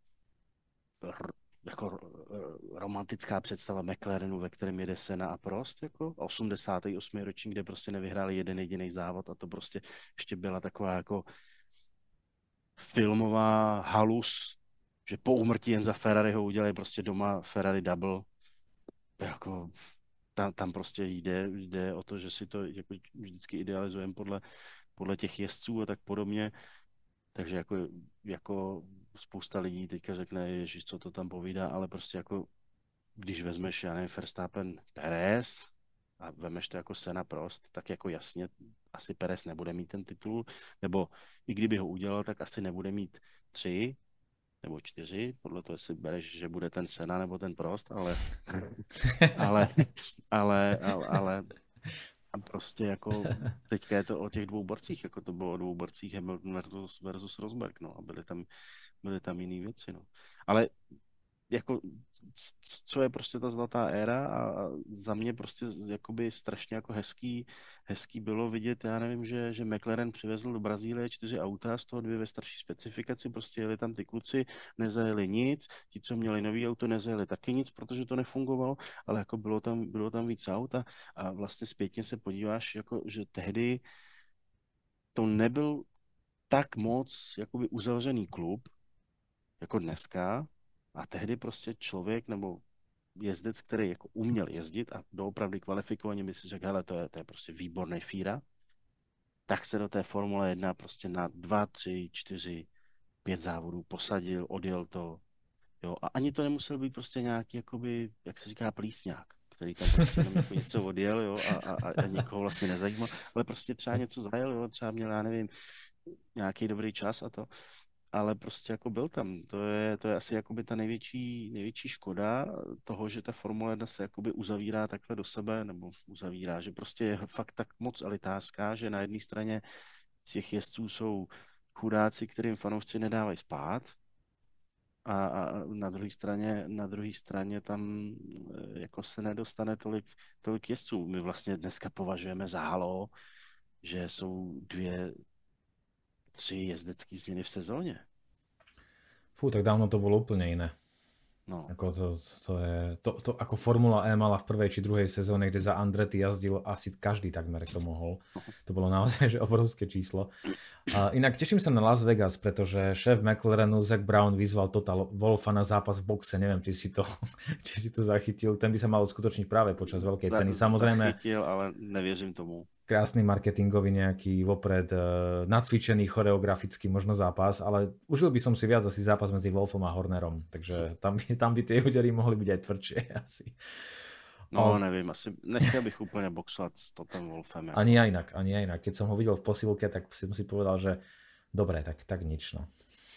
jako romantická představa McLarenu, ve kterém jede Senna a Prost, jako 88. ročník, kde prostě nevyhráli jeden jediný závod a to prostě ještě byla taková jako filmová halus, že po úmrtí Jenza Ferrariho udělají prostě doma Ferrari double. Jako tam prostě jde o to, že si to jako vždycky idealizujeme podle těch jezdců a tak podobně. Takže jako spousta lidí teďka řekne, ježiš, co to tam povídá, ale prostě jako když vezmeš, já nevím, Verstappen, Perez a vemeš to jako Senna Prost, tak jako jasně asi Perez nebude mít ten titul, nebo i kdyby ho udělal, tak asi nebude mít 3, nebo 4, podle toho, jestli bereš, že bude ten Senna nebo ten Prost, ale, ale a prostě jako teďka je to o těch dvou borcích, jako to bylo o dvou borcích Hamilton versus Rosberg, no, a byly tam jiné věci, no. Ale jako, co je prostě ta zlatá éra a za mě prostě jakoby strašně jako hezký bylo vidět, já nevím, že McLaren přivezl do Brazílie 4 auta, z toho 2 ve starší specifikaci, prostě jeli tam ty kluci, nezajeli nic, ti, co měli nový auto, nezajeli taky nic, protože to nefungovalo, ale jako bylo tam víc auta a vlastně zpětně se podíváš, jako, že tehdy to nebyl tak moc jakoby uzavřený klub, jako dneska, a tehdy prostě člověk nebo jezdec, který jako uměl jezdit a doopravdy kvalifikovaně by si řekl, hele, to je prostě výborný fíra, tak se do té Formule 1 prostě na 2, 3, 4, 5 závodů posadil, odjel to, jo, a ani to nemusel být prostě nějaký, jakoby, jak se říká, plísňák, který tam prostě jenom jako něco odjel, jo, a nikoho vlastně nezajímal, ale prostě třeba něco zajel, jo, třeba měl, já nevím, nějaký dobrý čas a to, ale prostě jako byl tam. To je asi jakoby ta největší škoda toho, že ta Formule 1 se jakoby uzavírá takhle do sebe, nebo uzavírá, že prostě je fakt tak moc elitářská, že na jedné straně z těch jezdců jsou chudáci, kterým fanoušci nedávají spát, a na druhé straně tam jako se nedostane tolik jezdců. My vlastně dneska považujeme za halo, že jsou 2, 3 jezdecké změny v sezóně. Fú, tak dávno to bolo úplne iné. No. Ako to ako Formula E mala v prvej či druhej sezóne, kde za Andretti jazdil asi každý takmer, kto mohol. To bolo naozaj že obrovské číslo. A inak teším sa na Las Vegas, pretože šéf McLarenu Zach Brown vyzval Toto Wolffa na zápas v boxe. Neviem, či si to zachytil. Ten by sa mal uskutočniť práve počas veľkej ceny. Samozrejme, zachytil, ale nevěřím tomu. Krásny marketingový nejaký vopred nacvičený choreografický možno zápas, ale užil by som si viac asi zápas medzi Wolfom a Hornerom, takže tam by tie údery mohli byť aj tvrdšie asi. No, nevím, asi nechtěl bych úplně boxovat s Totem Wolfem. Jako. Ani ja inak. Keď som ho videl v posilke, tak som si povedal, že dobre, tak nič, no.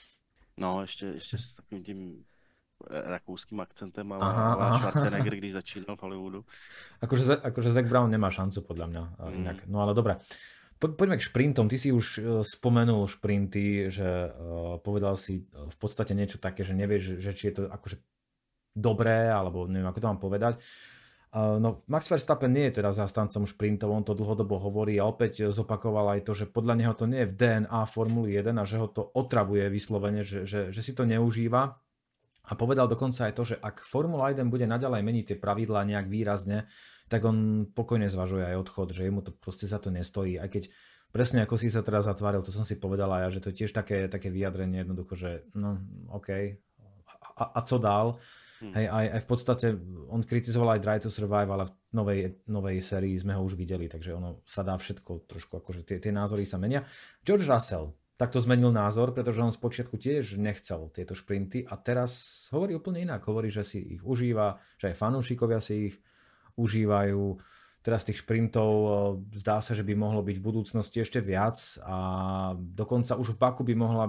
No, ještě s takým tím rakouským akcentem, ale Schwarzenegger, když začínal v Hollywoodu. Akože Zac Brown nemá šancu podľa mňa inak. No ale dobre. Poďme k šprintom. Ty si už spomenul šprinty, že povedal si v podstate niečo také, že nevieš, že či je to akože dobré, alebo neviem, ako to mám povedať. No, Max Verstappen nie je teda zástancom šprintov, on to dlhodobo hovorí a opäť zopakoval aj to, že podľa neho to nie je v DNA Formuly 1 a že ho to otravuje vyslovene, že si to neužíva. A povedal dokonca aj to, že ak Formula 1 bude naďalej meniť tie pravidlá nejak výrazne, tak on pokojne zvažuje aj odchod, že jemu to proste za to nestojí. Aj keď presne ako si sa teraz zatváril, to som si povedala ja, že to je tiež také vyjadrenie jednoducho, že no OK, a co dál? Hej, aj v podstate on kritizoval aj Drive to Survive, ale v novej sérii sme ho už videli, takže ono sa dá všetko trošku, akože tie názory sa menia. George Russell takto zmenil názor, pretože on spočiatku tiež nechcel tieto šprinty a teraz hovorí úplne inak. Hovorí, že si ich užíva, že aj fanúšikovia si ich užívajú. Teraz tých šprintov zdá sa, že by mohlo byť v budúcnosti ešte viac a dokonca už v Baku by mohol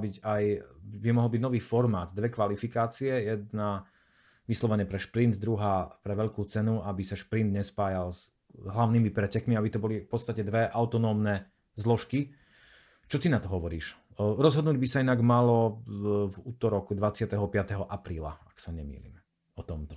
byť nový formát. 2 kvalifikácie, jedna vyslovene pre šprint, druhá pre veľkú cenu, aby sa šprint nespájal s hlavnými pretekmi, aby to boli v podstate 2 autonómne zložky. Čo ty na to hovoríš? Rozhodnúť by sa inak malo v útorok 25. apríla, ak sa nemýlim, o tomto.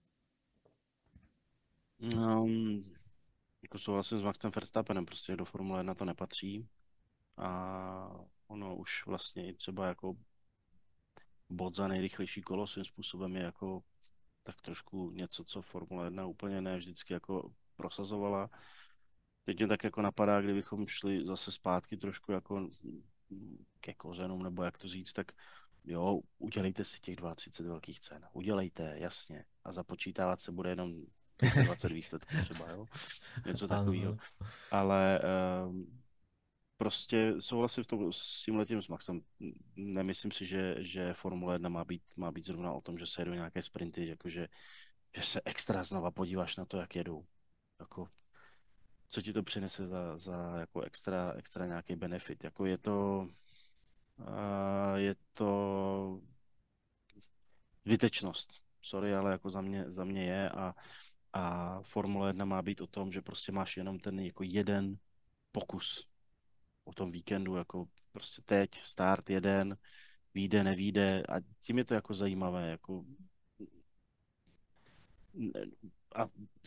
Jako souhlasím s Maxem Verstappenem, prostě do Formule 1 to nepatří a ono už vlastně i třeba jako bod za nejrychlejší kolo svým způsobem je jako tak trošku něco, co Formule 1 úplně ne vždycky jako prosazovala. Teď mě tak jako napadá, kdybychom šli zase zpátky trošku jako ke kořenům, nebo jak to říct, tak jo, udělejte si těch 20 velkých cen. Udělejte, jasně. A započítávat se bude jenom 20 výsledků třeba, jo. Něco takového. Ale prostě souhlasím s tímhletím s Maxem. Nemyslím si, že Formule 1 má být zrovna o tom, že se jedou nějaké sprinty, jakože že se extra znova podíváš na to, jak jedou. Jako, co ti to přinese za jako extra nějaký benefit. Jako je to zbytečnost. Sorry, ale jako za mě je a Formule 1 má být o tom, že prostě máš jenom ten jako jeden pokus o tom víkendu, jako prostě teď, start jeden, vyjde, nevyjde a tím je to jako zajímavé, jako a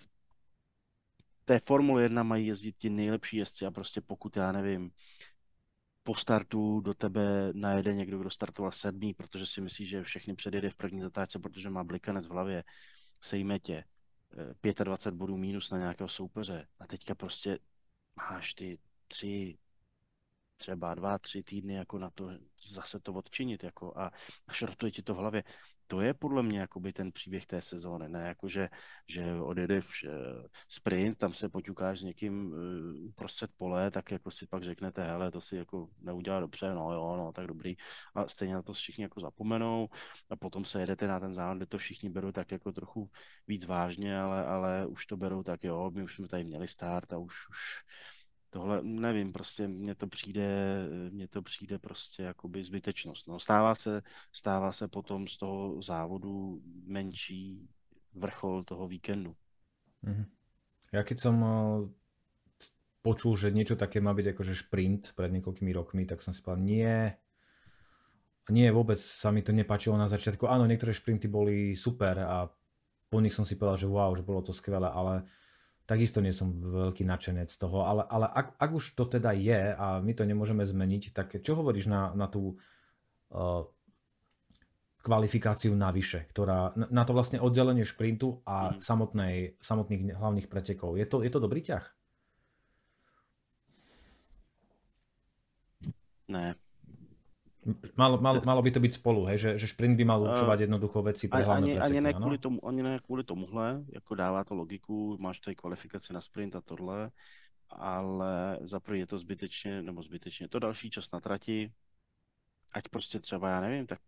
té Formule 1 mají jezdit ti nejlepší jezdci a prostě pokud, já nevím, po startu do tebe najede někdo, kdo startoval 7., protože si myslí, že všechny předjede v první zatáčce, protože má blikanec v hlavě, sejme tě, 25 bodů mínus na nějakého soupeře a teďka prostě máš ty 3, třeba 2, 3 týdny jako na to zase to odčinit jako a šrotuje ti to v hlavě. To je podle mě jakoby ten příběh té sezóny, ne jako, že odjedeš sprint, tam se poťukáš s někým uprostřed pole, tak jako si pak řeknete, hele, to si jako neudělá dobře, no jo, no tak dobrý. A stejně na to všichni jako zapomenou a potom se jedete na ten závod, kde to všichni berou tak jako trochu víc vážně, ale už to berou tak, jo, my už jsme tady měli start a už tohle, nevím, prostě mně to přijde prostě jakoby zbytečnost. No, stává se potom z toho závodu menší vrchol toho víkendu. Mhm. Ja keď som počul, že niečo také má byť akože šprint pred niekoľkými rokmi, tak som si povedal, nie, vôbec sa mi to nepáčilo na začiatku. Áno, niektoré šprinty boli super a po nich som si povedal, že wow, že bolo to skvelé, ale takisto nie som veľký nadšenec toho. Ale ak už to teda je a my to nemôžeme zmeniť, tak čo hovoríš na tú kvalifikáciu navyše, ktorá na to vlastne oddelenie šprintu a samotných hlavných pretekov. Je to dobrý ťah? Ne. Malo by to byť spolu, hej? Že šprint by mal určovať jednoducho veci pre hlavné preteky. Ani ne kvůli tomuhle, jako dává to logiku, máš tady kvalifikaci na sprint a tohle, ale za prvý je to zbytečně to další čas na trati, ať prostě třeba, já nevím, tak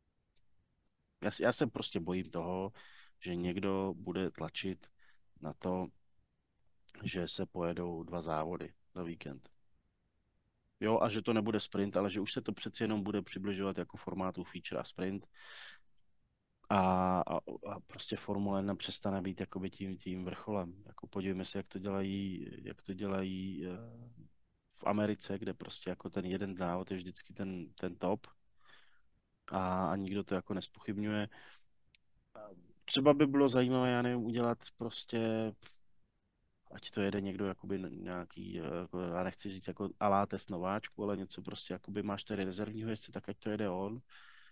já se prostě bojím toho, že někdo bude tlačit na to, že se pojedou 2 závody za víkend. Jo, a že to nebude sprint, ale že už se to přeci jenom bude přibližovat jako formátu feature a sprint. A prostě Formule 1 přestane být jakoby tím vrcholem. Jako podívejme se, jak to dělají v Americe, kde prostě jako ten jeden závod je vždycky ten top a nikdo to jako nespochybňuje. Třeba by bylo zajímavé, já nevím, udělat prostě, ať to jede někdo jakoby nějaký, jako, já nechci říct jako alá test nováčku, ale něco prostě, jakoby máš tady rezervního jezdce, tak ať to jede on.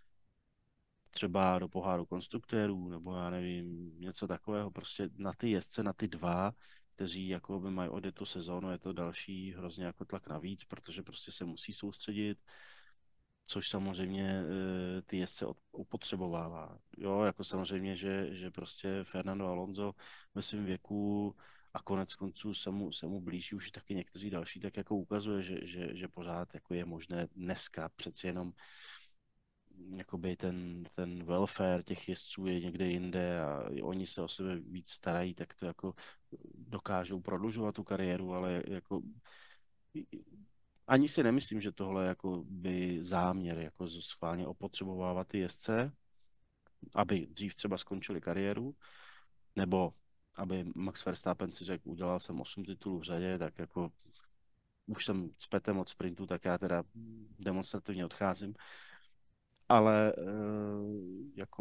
Třeba do poháru konstruktérů, nebo já nevím, něco takového, prostě na ty jezdce, na ty 2, kteří jako by mají odjet tu sezónu, je to další hrozně jako tlak navíc, protože prostě se musí soustředit, což samozřejmě ty jezdce upotřebovává. Jo, jako samozřejmě, že prostě Fernando Alonso ve svém věku a konec konců se mu blíží už taky někteří další, tak jako ukazuje, že pořád jako je možné dneska přeci jenom jakoby ten welfare těch jezdců je někde jinde a oni se o sebe víc starají, tak to jako dokážou prodlužovat tu kariéru, ale jako ani si nemyslím, že tohle jako by záměr jako schválně opotřebovávat ty jezdce, aby dřív třeba skončili kariéru, nebo aby Max Verstappen si řekl, udělal jsem 8 titulů v řadě, tak jako už jsem s petem od sprintu, tak já teda demonstrativně odcházím. Ale jako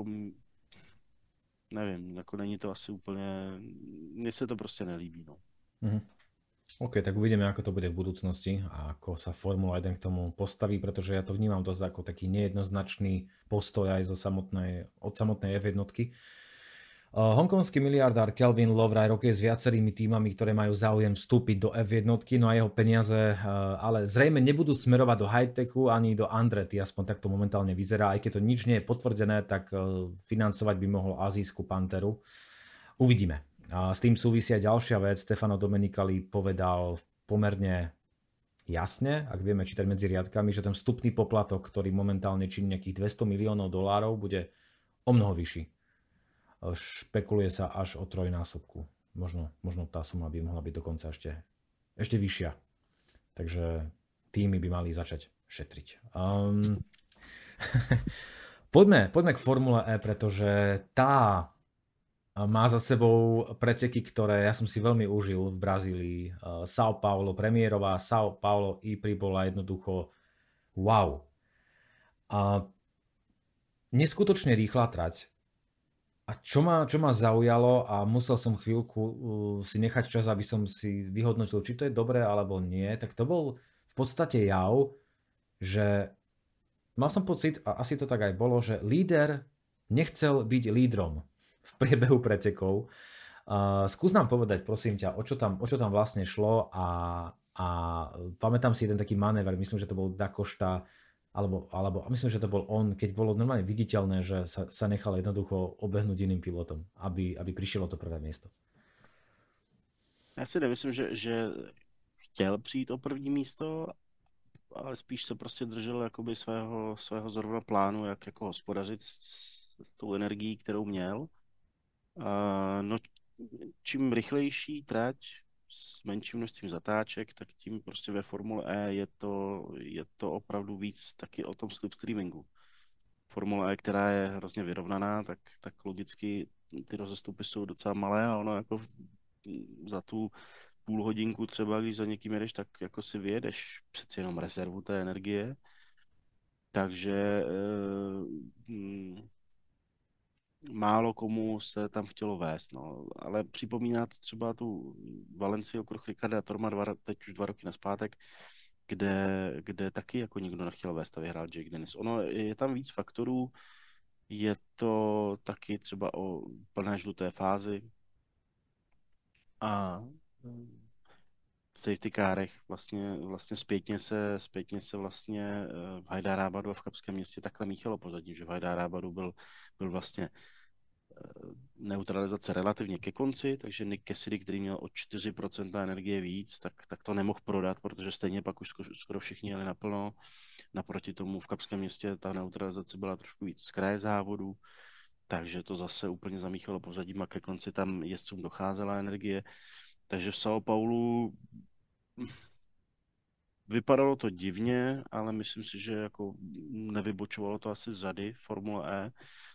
nevím, jako není to asi úplně, mně se to prostě nelíbí, no. Mhm. OK, tak uvidíme, ako to bude v budúcnosti a ako sa Formula 1 k tomu postaví, pretože ja to vnímam dosť ako taký nejednoznačný postoj aj od samotnej F1. Hongkongský miliardár Kelvin Lowe vraj rokuje s viacerými tímami, ktoré majú záujem vstúpiť do F1, no a jeho peniaze ale zrejme nebudú smerovať do high-techu ani do Andretti, aspoň tak to momentálne vyzerá. Aj keď to nič nie je potvrdené, tak financovať by mohol azijskú Panteru. Uvidíme. A s tým súvisí aj ďalšia vec. Stefano Domenicali povedal pomerne jasne, ak vieme čítať medzi riadkami, že ten vstupný poplatok, ktorý momentálne činí nejakých $200 miliónov, bude o mnoho vyšší. Špekuluje sa až o 3-násobku. Možno tá suma by mohla byť dokonca ešte vyššia. Takže týmy by mali začať šetriť. Poďme k Formule E, pretože tá má za sebou preteky, ktoré ja som si veľmi užil v Brazílii. São Paulo premiérová, São Paulo IPRI bola jednoducho wow. A neskutočne rýchla trať. A čo ma zaujalo a musel som chvíľku si nechať čas, aby som si vyhodnotil, či to je dobré alebo nie, tak to bol v podstate jav, že mal som pocit, a asi to tak aj bolo, že líder nechcel byť lídrom v priebehu pretekov. Skús nám povedať, prosím ťa, o čo tam vlastne šlo a pamätám si jeden taký manéver, myslím, že to bol Dakošta, alebo myslím, že to bol on, keď bolo normálne viditeľné, že sa nechal jednoducho obehnúť iným pilotom, aby prišlo to prvé miesto. Já si nemyslím, že chtěl přijít o první místo, ale spíš se prostě držel jakoby svého zrovna plánu, jak jako hospodařit s tou energií, kterou měl. No, čím rychlejší trať s menším množstvím zatáček, tak tím prostě ve Formule E je to opravdu víc taky o tom slipstreamingu. Formule E, která je hrozně vyrovnaná, tak logicky ty rozestupy jsou docela malé a ono jako za tu půl hodinku třeba, když za někým jedeš, tak jako si vyjedeš přeci jenom rezervu té energie. Takže málo komu se tam chtělo vést, no. Ale připomíná to třeba tu Valencii okruh Ricarda Torma teď už 2 roky nazpátek, kde taky jako nikdo nechtěl vést a vyhrál Jake Dennis. Ono je tam víc faktorů, je to taky třeba o plné žluté fázi a v safety kárech vlastně zpětně se vlastně v Hyderabadu a v Kapském městě takhle míchalo pozadí, že v Hyderabadu byl vlastně neutralizace relativně ke konci, takže Nick Cassidy, který měl o 4% energie víc, tak to nemohl prodat, protože stejně pak už skoro všichni jeli naplno. Naproti tomu v Kapském městě ta neutralizace byla trošku víc z kraje závodu, takže to zase úplně zamíchalo pozadím a ke konci tam jezdcům docházela energie. Takže v São Paulu vypadalo to divně, ale myslím si, že jako nevybočovalo to asi z řady Formule E.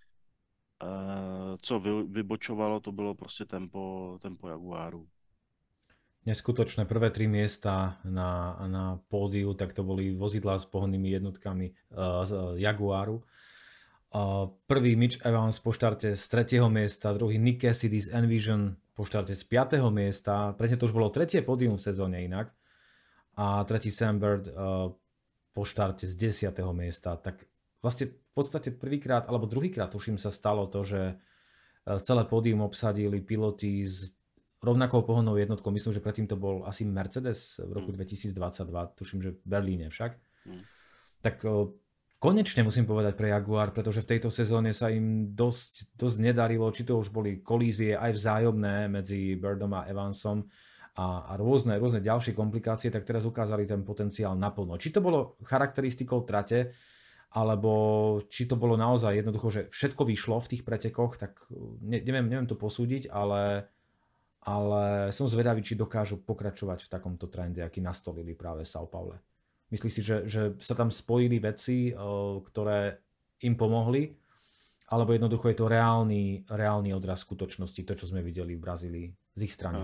Co vybočovalo, to bylo prostě tempo Jaguaru. Neskutočné prvé 3 miesta na pódiu, tak to boli vozidlá s pohonnými jednotkami z Jaguaru. Prvý Mitch Evans po štarte z 3. miesta, druhý Nick Cassidy z Envision po štarte z 5. miesta. Pre to už bolo 3. pódium v sezóne inak. A tretí Sam Bird po štarte z 10. miesta. Tak vlastne v podstate prvýkrát alebo druhýkrát tuším sa stalo to, že celé pódium obsadili piloti s rovnakou pohonnou jednotkou. Myslím, že predtým to bol asi Mercedes v roku 2022, tuším, že v Berlíne však. Tak konečne musím povedať pre Jaguar, pretože v tejto sezóne sa im dosť nedarilo, či to už boli kolízie aj vzájomné medzi Birdom a Evansom a rôzne ďalšie komplikácie, tak teraz ukázali ten potenciál naplno. Či to bolo charakteristikou trate, alebo či to bolo naozaj jednoducho, že všetko vyšlo v tých pretekoch, tak neviem to posúdiť, ale som zvedavý, či dokážu pokračovať v takomto trende, aký nastolili práve v São Paule. Myslíš si, že sa tam spojili veci, ktoré im pomohli, alebo jednoducho je to reálny odraz skutočnosti, to, čo sme videli v Brazílii z ich strany?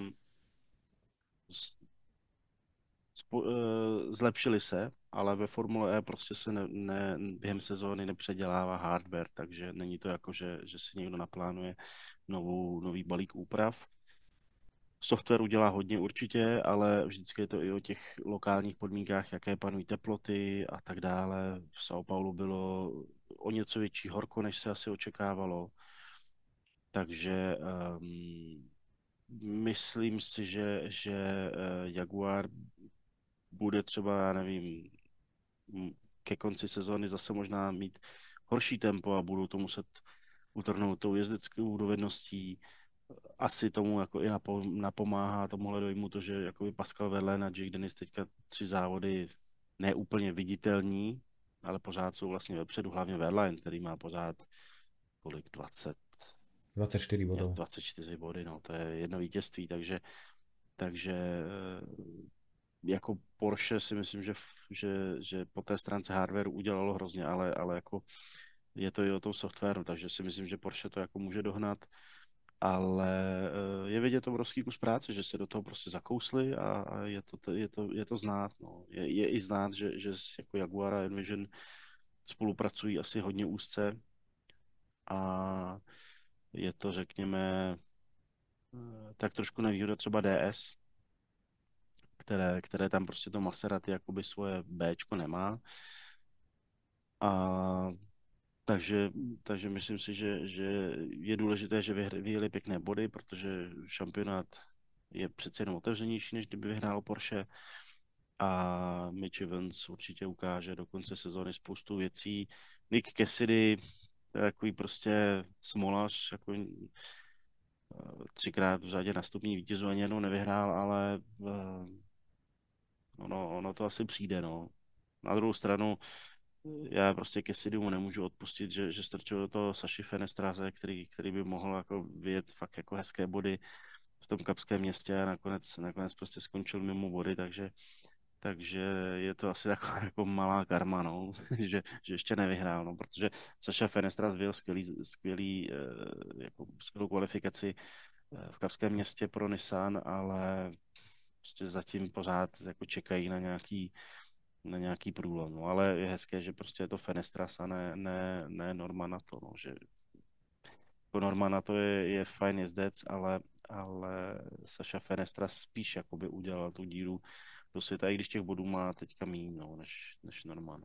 Zlepšili se, ale ve Formule E prostě se během sezóny nepředělává hardware, takže není to jako, že si někdo naplánuje nový balík úprav. Software udělá hodně určitě, ale vždycky je to i o těch lokálních podmínkách, jaké panují teploty a tak dále. V São Paulo bylo o něco větší horko, než se asi očekávalo. Takže myslím si, že Jaguar bude třeba, já nevím, ke konci sezóny zase možná mít horší tempo a budou to muset utrhnout tou jezdeckou dovedností. Asi tomu jako i napomáhá tomuhle dojmu to, že jakoby Pascal Wehrlein a Jake Dennis teďka 3 závody neúplně viditelní, ale pořád jsou vlastně vepředu, hlavně Wehrlein, který má pořád kolik, 24 bodů. 24 body, no, to je jedno vítězství, takže jako Porsche si myslím, že po té stránce hardwareu udělalo hrozně, ale jako je to i o tom softwaru, takže si myslím, že Porsche to jako může dohnat, ale je vidět obrovský kus práce, že se do toho prostě zakousli a je to znát. No. Je i znát, že jako Jaguar a Envision spolupracují asi hodně úzce a je to, řekněme, tak trošku nevýhoda třeba DS, které tam prostě to Maserati jakoby svoje Bčko nemá. A takže myslím si, že je důležité, že vyjeli pěkné body, protože šampionát je přece jenom otevřenější, než kdyby vyhrálo Porsche. A Mitch Evans určitě ukáže do konce sezóny spoustu věcí. Nick Cassidy, takový prostě smolař, jako třikrát v řadě nastupních vítězů ani jednou nevyhrál, ale ono to asi přijde, no. Na druhou stranu, já prostě Cassidymu nemůžu odpustit, že strčil do toho Saši Fenestráze, který by mohl jako vyjet fakt jako hezké body v tom Kapském městě a nakonec prostě skončil mimo body, takže je to asi taková jako malá karma, no, že ještě nevyhrál, no, protože Saša Fenestras vyjel skvělou kvalifikaci v Kapském městě pro Nissan, ale prostě zatím pořád jako čekají na nějaký průlom, no, ale je hezké, že prostě je to Fenestras a ne Norman na to, no, že jako Norman na to je fajn jezdec, ale Saša Fenestras spíš jakoby udělal tu díru do světa, i když těch bodů má teďka míň, no, než Norman.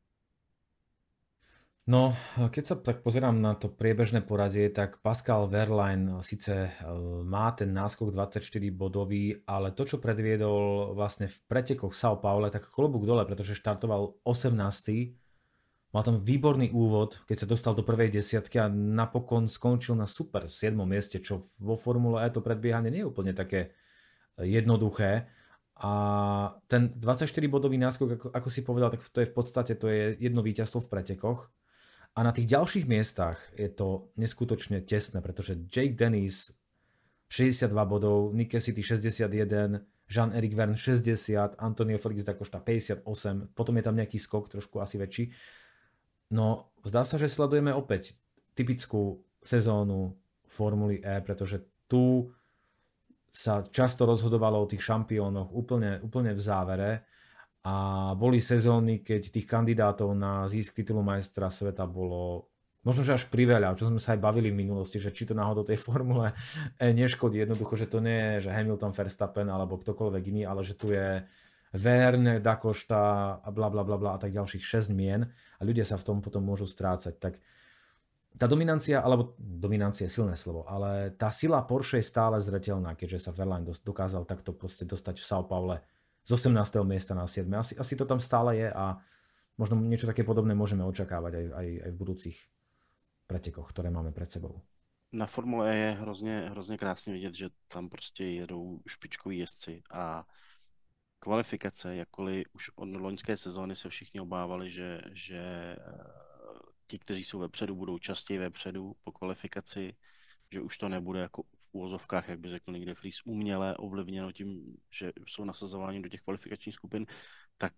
No, keď sa tak pozerám na to priebežné poradie, tak Pascal Wehrlein síce má ten náskok 24 bodový, ale to, čo predviedol vlastne v pretekoch São Paulo, tak klobúk dole, pretože štartoval 18. Mal tam výborný úvod, keď sa dostal do prvej desiatky a napokon skončil na super 7. mieste, čo vo Formule E to predbiehanie nie je úplne také jednoduché. A ten 24-bodový náskok, ako si povedal, tak to je v podstate to je jedno víťazstvo v pretekoch. A na tých ďalších miestach je to neskutočne tesné, pretože Jake Dennis 62 bodov, Nick Cassidy 61, Jean-Éric Vergne 60, Antonio Felix da Costa 58, potom je tam nejaký skok, trošku asi väčší. No, zdá sa, že sledujeme opäť typickú sezónu Formuly E, pretože tu sa často rozhodovalo o tých šampiónoch úplne v závere. A boli sezóny, keď tých kandidátov na získ titulu majstra sveta bolo možno, že až priveľa, čo sme sa aj bavili v minulosti, že či to náhodou tej formule neškodí. Jednoducho, že to nie je, že Hamilton, Verstappen alebo ktokoľvek iný, ale že tu je Verne, Da Costa a bla bla bla bla a tak ďalších 6 mien a ľudia sa v tom potom môžu strácať. Tak tá dominancia je silné slovo, ale tá sila Porsche je stále zreteľná, keďže sa Wehrlein dokázal takto proste dostať v São Paule z 18. miesta na 7. Asi to tam stále je a možno niečo také podobné môžeme očakávať aj v budúcich pretekoch, ktoré máme pred sebou. Na Formule E je hrozně krásně vidět, že tam prostě jedou špičkoví jezdci a kvalifikace, jakkoliv už od loňské sezóny se všichni obávali, že ti, kteří jsou vepředu, budou častěji vepředu po kvalifikaci, že už to nebude jako v úvozovkách, jak by řekl někde Fries, uměle ovlivněno tím, že jsou nasazováni do těch kvalifikačních skupin, tak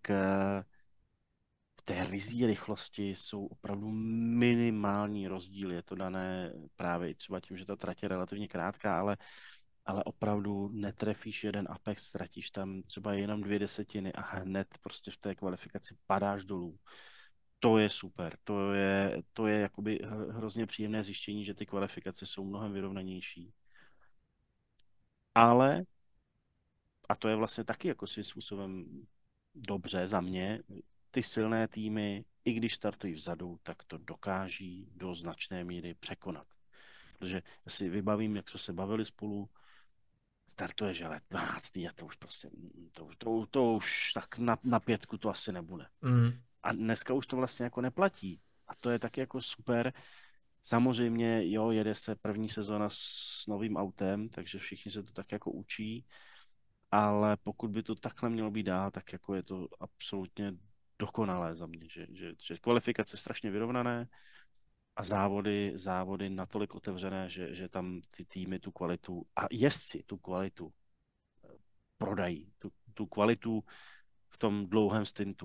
v té rizí rychlosti jsou opravdu minimální rozdíly. Je to dané právě třeba tím, že ta trať je relativně krátká, ale opravdu netrefíš jeden apex, ztratíš tam třeba jenom 0,2 a hned prostě v té kvalifikaci padáš dolů. To je super, to je jakoby hrozně příjemné zjištění, že ty kvalifikace jsou mnohem vyrovnanější. Ale, a to je vlastně taky jako svým způsobem dobře za mě, ty silné týmy, i když startují vzadu, tak to dokáží do značné míry překonat. Protože já si vybavím, jak jsme se bavili spolu, startuješ, ale 12. a to už prostě, to už tak na 5 to asi nebude. A dneska už to vlastně jako neplatí. A to je taky jako super. Samozřejmě, jo, jede se první sezóna s novým autem, takže všichni se to tak jako učí, ale pokud by to takhle mělo být dál, tak jako je to absolutně dokonalé za mě, že kvalifikace strašně vyrovnané a závody natolik otevřené, že tam ty týmy tu kvalitu a jezdci tu kvalitu prodají, tu kvalitu v tom dlouhém stintu.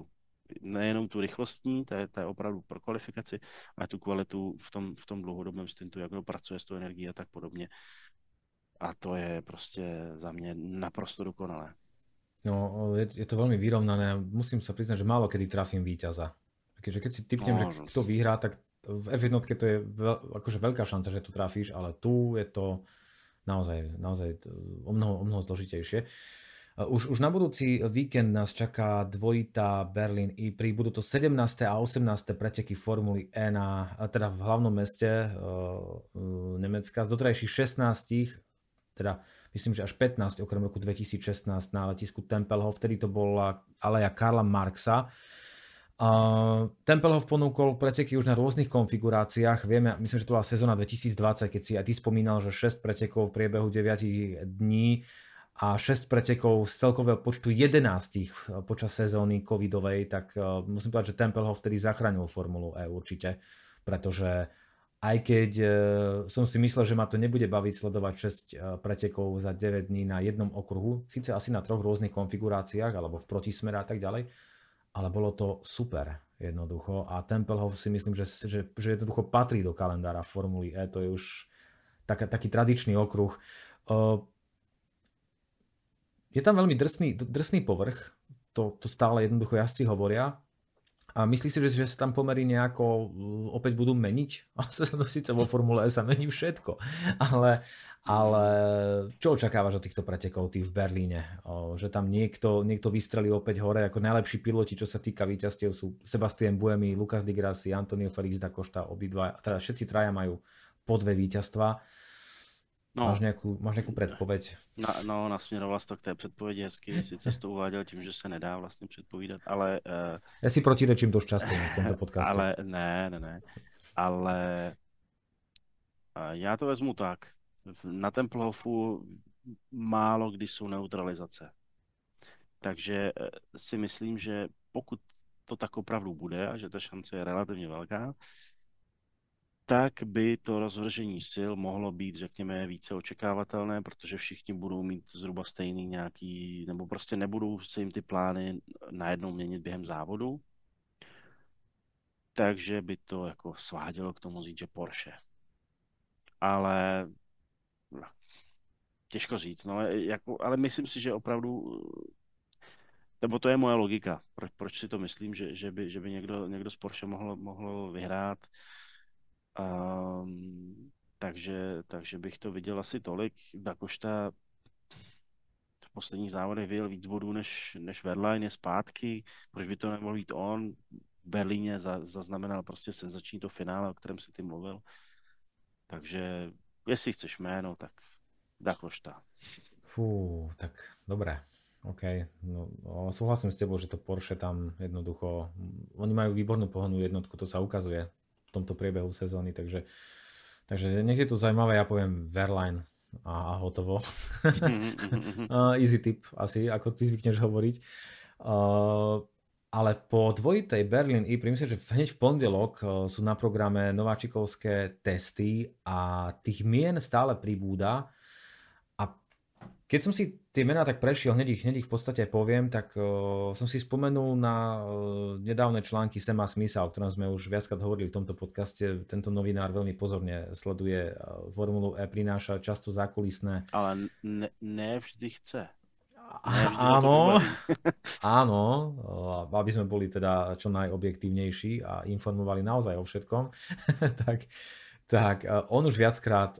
nejenom tu rychlostní, to je opravdu pro kvalifikaci, ale tu kvalitu v tom dlouhodobém stintu, jak pracuje s tou energií a tak podobně. A to je prostě za mě naprosto dokonalé. No, je to veľmi vyrovnané. Musím sa priznať, že málo kedy trafím víťaza. Keďže keď si typnem, že kto vyhrá, tak v F1 to je akože veľká šanca, že tu trafíš, ale tu je to naozaj o mnoho zložitejšie. Už na budúci víkend nás čaká dvojitá Berlín E-Prix. Budú to 17. a 18. preteky Formuly E teda v hlavnom meste Nemecka. Z doterajších 16, teda myslím, že až 15 okrem roku 2016 na letisku Tempelhof, vtedy to bola aleja Karla Marxa. Tempelhof ponúkol preteky už na rôznych konfiguráciách. Vieme, myslím, že to bola sezóna 2020, keď si aj ty spomínal, že 6 pretekov v priebehu 9 dní a 6 pretekov z celkového počtu 11 počas sezóny covidovej, tak musím povedať, že Tempelhof vtedy zachránil Formulu E určite, pretože aj keď som si myslel, že ma to nebude baviť sledovať 6 pretekov za 9 dní na jednom okruhu, síce asi na 3 rôznych konfiguráciách alebo v protismere a tak ďalej, ale bolo to super jednoducho a Tempelhof si myslím, že jednoducho patrí do kalendára Formuly E, to je už taký tradičný okruh. Je tam veľmi drsný povrch, to stále jednoducho jazdci hovoria. A myslíš si, že sa tam pomery nejako opäť budú meniť? Síce vo Formule E sa mení všetko, ale čo očakávaš od týchto pretekov ty v Berlíne? Že tam niekto vystrelí opäť hore, ako najlepší piloti, čo sa týka víťazstiev sú Sebastian Buemi, Lucas Di Grassi, Antonio Felix da Costa, obidva, teda všetci traja majú po 2 víťazstva. No, máš nejakú predpoveď? No, nasměroval jsi to k té předpovědi hezky, sice jsi to uváděl tím, že se nedá vlastně předpovídat, ale... Ja si protirečím dosť často v tomto podcaste. Ale ne. Ale já to vezmu tak. Na Tempelhofu málo kdy jsou neutralizace. Takže si myslím, že pokud to tak opravdu bude a že ta šance je relativně velká, tak by to rozvržení sil mohlo být, řekněme, více očekávatelné, protože všichni budou mít zhruba stejný nějaký, nebo prostě nebudou se jim ty plány najednou měnit během závodu. Takže by to jako svádělo k tomu říct, že Porsche. Ale těžko říct, no, ale myslím si, že opravdu, nebo to je moje logika, proč si to myslím, že by někdo z Porsche mohl vyhrát. Takže bych to viděl asi tolik. Da Costa v posledních závodech vyjel víc bodů než Wehrlein, je zpátky. Proč by to nemohl být on? V Berlíně zaznamenal prostě senzační to finále, o kterém si ty mluvil. Takže jestli chceš jméno, tak Da Costa. Fú, tak dobré. OK, no, súhlasím s tebou, že to Porsche tam jednoducho, oni majú výbornú pohonnú jednotku, to sa ukazuje v tomto priebehu sezóny, takže nech je to zaujímavé, ja poviem Wehrlein a hotovo. Easy tip asi, ako ty zvykneš hovoriť. Ale po dvojitej Berlin E-Prix, myslím, že hneď v pondelok sú na programe nováčikovské testy a tých mien stále pribúda. A keď som si tie mená tak prešiel, hneď ich v podstate poviem, tak som si spomenul na nedávne články Sama Smitha, o ktorom sme už viackrát hovorili v tomto podcaste. Tento novinár veľmi pozorne sleduje Formulu E, prináša často zákulisné. Ale ne vždy chce. Áno, aby sme boli teda čo najobjektívnejší a informovali naozaj o všetkom, tak on už viackrát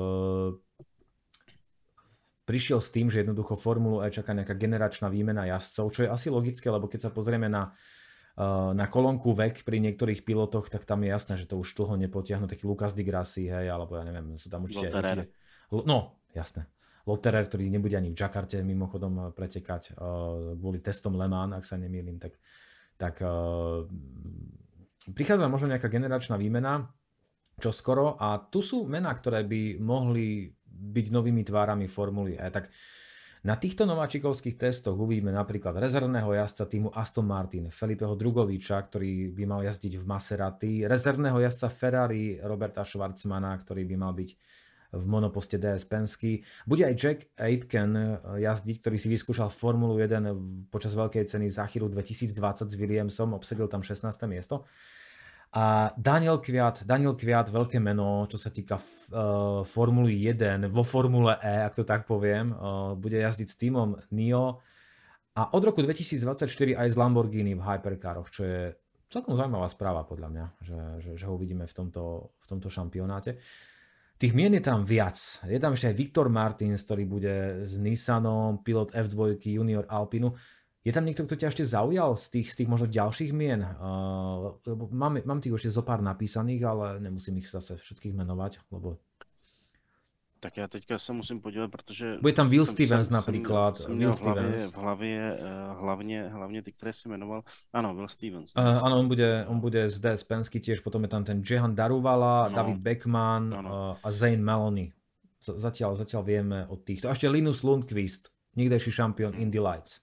prišiel s tým, že jednoducho Formulu E čaká nejaká generačná výmena jazdcov, čo je asi logické, lebo keď sa pozrieme na kolónku vek pri niektorých pilotoch, tak tam je jasné, že to už dlho nepotiahnu, taký Lucas Di Grassi, hej, alebo ja neviem, sú tam určite... No, jasné. Lotterer, ktorý nebude ani v Jakarte mimochodom pretekať kvôli testom Le Mans, ak sa nemýlim, tak prichádza možno nejaká generačná výmena čoskoro a tu sú mená, ktoré by mohli byť novými tvárami Formuly E. Tak na týchto nováčikovských testoch uvidíme napríklad rezervného jazdca týmu Aston Martin, Felipeho Drugoviča, ktorý by mal jazdiť v Maserati, rezervného jazdca Ferrari Roberta Schwarzmana, ktorý by mal byť v monoposte DS Penske. Bude aj Jack Aitken jazdiť, ktorý si vyskúšal Formulu 1 počas veľkej ceny Zachiru 2020 s Williamsom, obsadil tam 16. miesto. A Daniel Kviat, veľké meno, čo sa týka Formuly 1, vo Formule E, ak to tak poviem, bude jazdiť s týmom NIO a od roku 2024 aj s Lamborghini v hypercaroch, čo je celkom zaujímavá správa podľa mňa, že ho uvidíme v tomto šampionáte. Tých mien je tam viac. Je tam ešte aj Viktor Martins, ktorý bude s Nissanom, pilot F2 junior Alpinu. Je tam niekto, kto ťa ešte zaujal z tých možno ďalších mien? Lebo mám tých ešte zo pár napísaných, ale nemusím ich zase všetkých menovať, lebo... Tak já teďka se musím podívat, protože... Bude tam Will Stevens například. Jsem měl v hlavě hlavně ty, které jsi jmenoval. Ano, Will Stevens. Ano, on bude z DS Penske tiež, potom je tam ten Jehan Daruvala, David Beckman a Zane Maloney. Zatiaľ vieme od týchto. A ešte Linus Lundqvist, niekdejší šampión Indy Lights.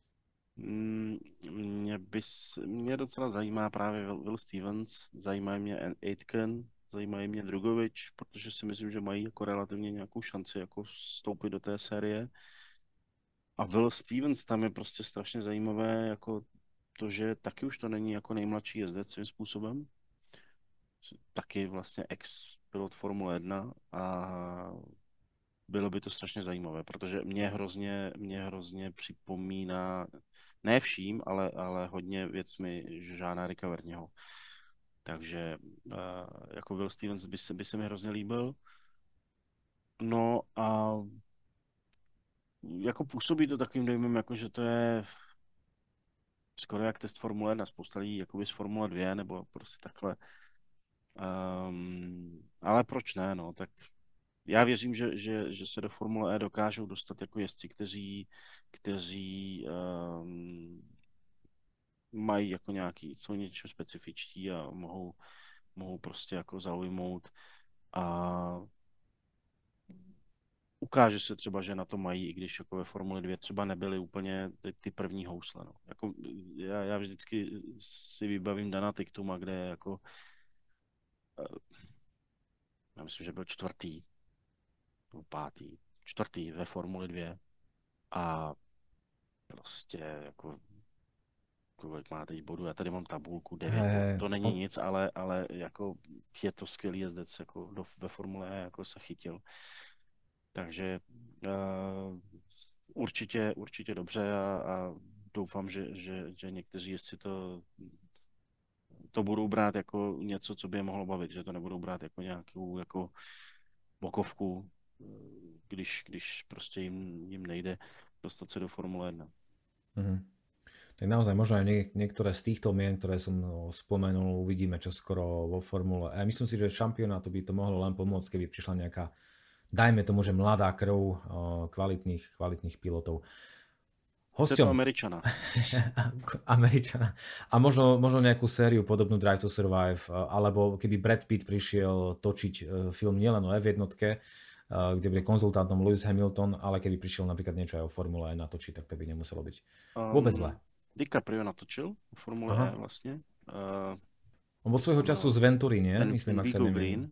Mě docela zajímá právě Will Stevens, zajímají mě Aitken, zajímají mě Drugovič, protože si myslím, že mají jako relativně nějakou šanci jako vstoupit do té série. A Will Stevens tam je prostě strašně zajímavé, jako to, že taky už to není jako nejmladší jezdec svým způsobem. Taky vlastně ex-pilot Formule 1 a bylo by to strašně zajímavé, protože mě hrozně připomíná, ne vším, ale hodně věcmi Jeana Ricaverneho. Takže jako Will Stevens by se mi hrozně líbil. No a jako působí to takovým dojmem, jako že to je skoro jak test Formule 1, spousta lidí jakoby z Formule 2, nebo prostě takhle. Ale proč ne, no, tak já věřím, že se do Formule E dokážou dostat jako jezdci, kteří mají jako jsou něčem specifičtí a mohou prostě jako zaujmout a ukáže se třeba, že na to mají, i když jako ve Formuli 2 třeba nebyly úplně ty první housle. No. Jako, já vždycky si vybavím Dana Tichtuma, kde jako já myslím, že byl čtvrtý ve Formuli 2 a prostě jako kolik má teď bodů, já tady mám tabulku 9, to není nic, ale jako je to skvělý jezdec, jako ve Formule E jako se chytil. Takže určitě dobře a doufám, že někteří jezdci to budou brát jako něco, co by je mohlo bavit, že to nebudou brát jako nějakou jako bokovku, když prostě jim nejde dostat se do Formule 1. Mhm. Tak naozaj možno aj niektoré z týchto mien, ktoré som spomenul, uvidíme čoskoro vo Formule E. Myslím si, že šampionátu by to mohlo len pomôcť, keby prišla nejaká, dajme tomu, že mladá krv kvalitných pilotov. Hosťom Američana. Američana. A možno nejakú sériu podobnú Drive to Survive, alebo keby Brad Pitt prišiel točiť film nielen o F1, kde bude konzultantom Lewis Hamilton, ale keby prišiel napríklad niečo aj o Formule E natočiť, tak to by nemuselo byť vôbec zle. DiCaprio natočil v Formule E vlastně. On bol svojho času z Ventury, nie? Myslím, ak sa nemýlim.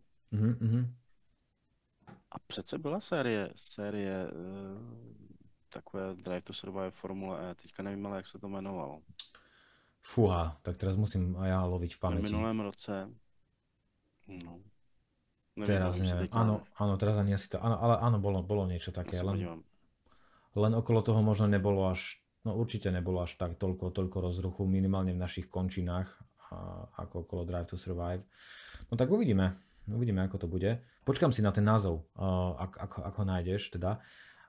A přece byla série takové Drive to Survive Formule E, teďka nevím, ale jak se to jmenovalo. Fúha, tak teraz musím aj ja loviť v pamäti. V minulém roce. No. Teraz neviem. Áno, teraz ani asi to. Áno, ale áno, bolo niečo také. Len okolo toho možno nebolo až, no určite nebolo až tak toľko rozruchu, minimálne v našich končinách, ako okolo Drive to Survive. No tak uvidíme, ako to bude. Počkám si na ten názov, ak ho nájdeš teda.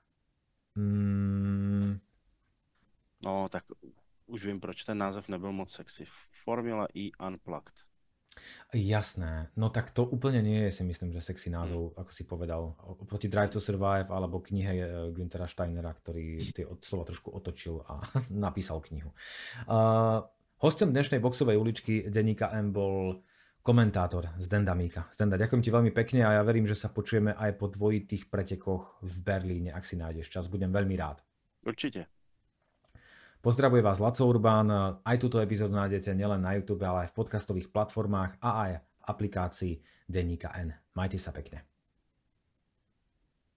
No tak už vím, proč ten název nebyl moc sexy. Formula E Unplugged. Jasné, no tak to úplne nie je, si myslím, že sexy názov, ako si povedal, oproti Drive to Survive alebo knihe Günthera Steinera, ktorý tie slova trošku otočil a napísal knihu. Hostom dnešnej boxovej uličky denníka M bol komentátor Zdenda Míka. Zdenda, ďakujem ti veľmi pekne a ja verím, že sa počujeme aj po dvojitých pretekoch v Berlíne, ak si nájdeš čas. Budem veľmi rád. Určite. Pozdravuje vás Laco Urbán. Aj túto epizódu nájdete nielen na YouTube, ale aj v podcastových platformách a aj aplikácii denníka N. Majte sa pekne.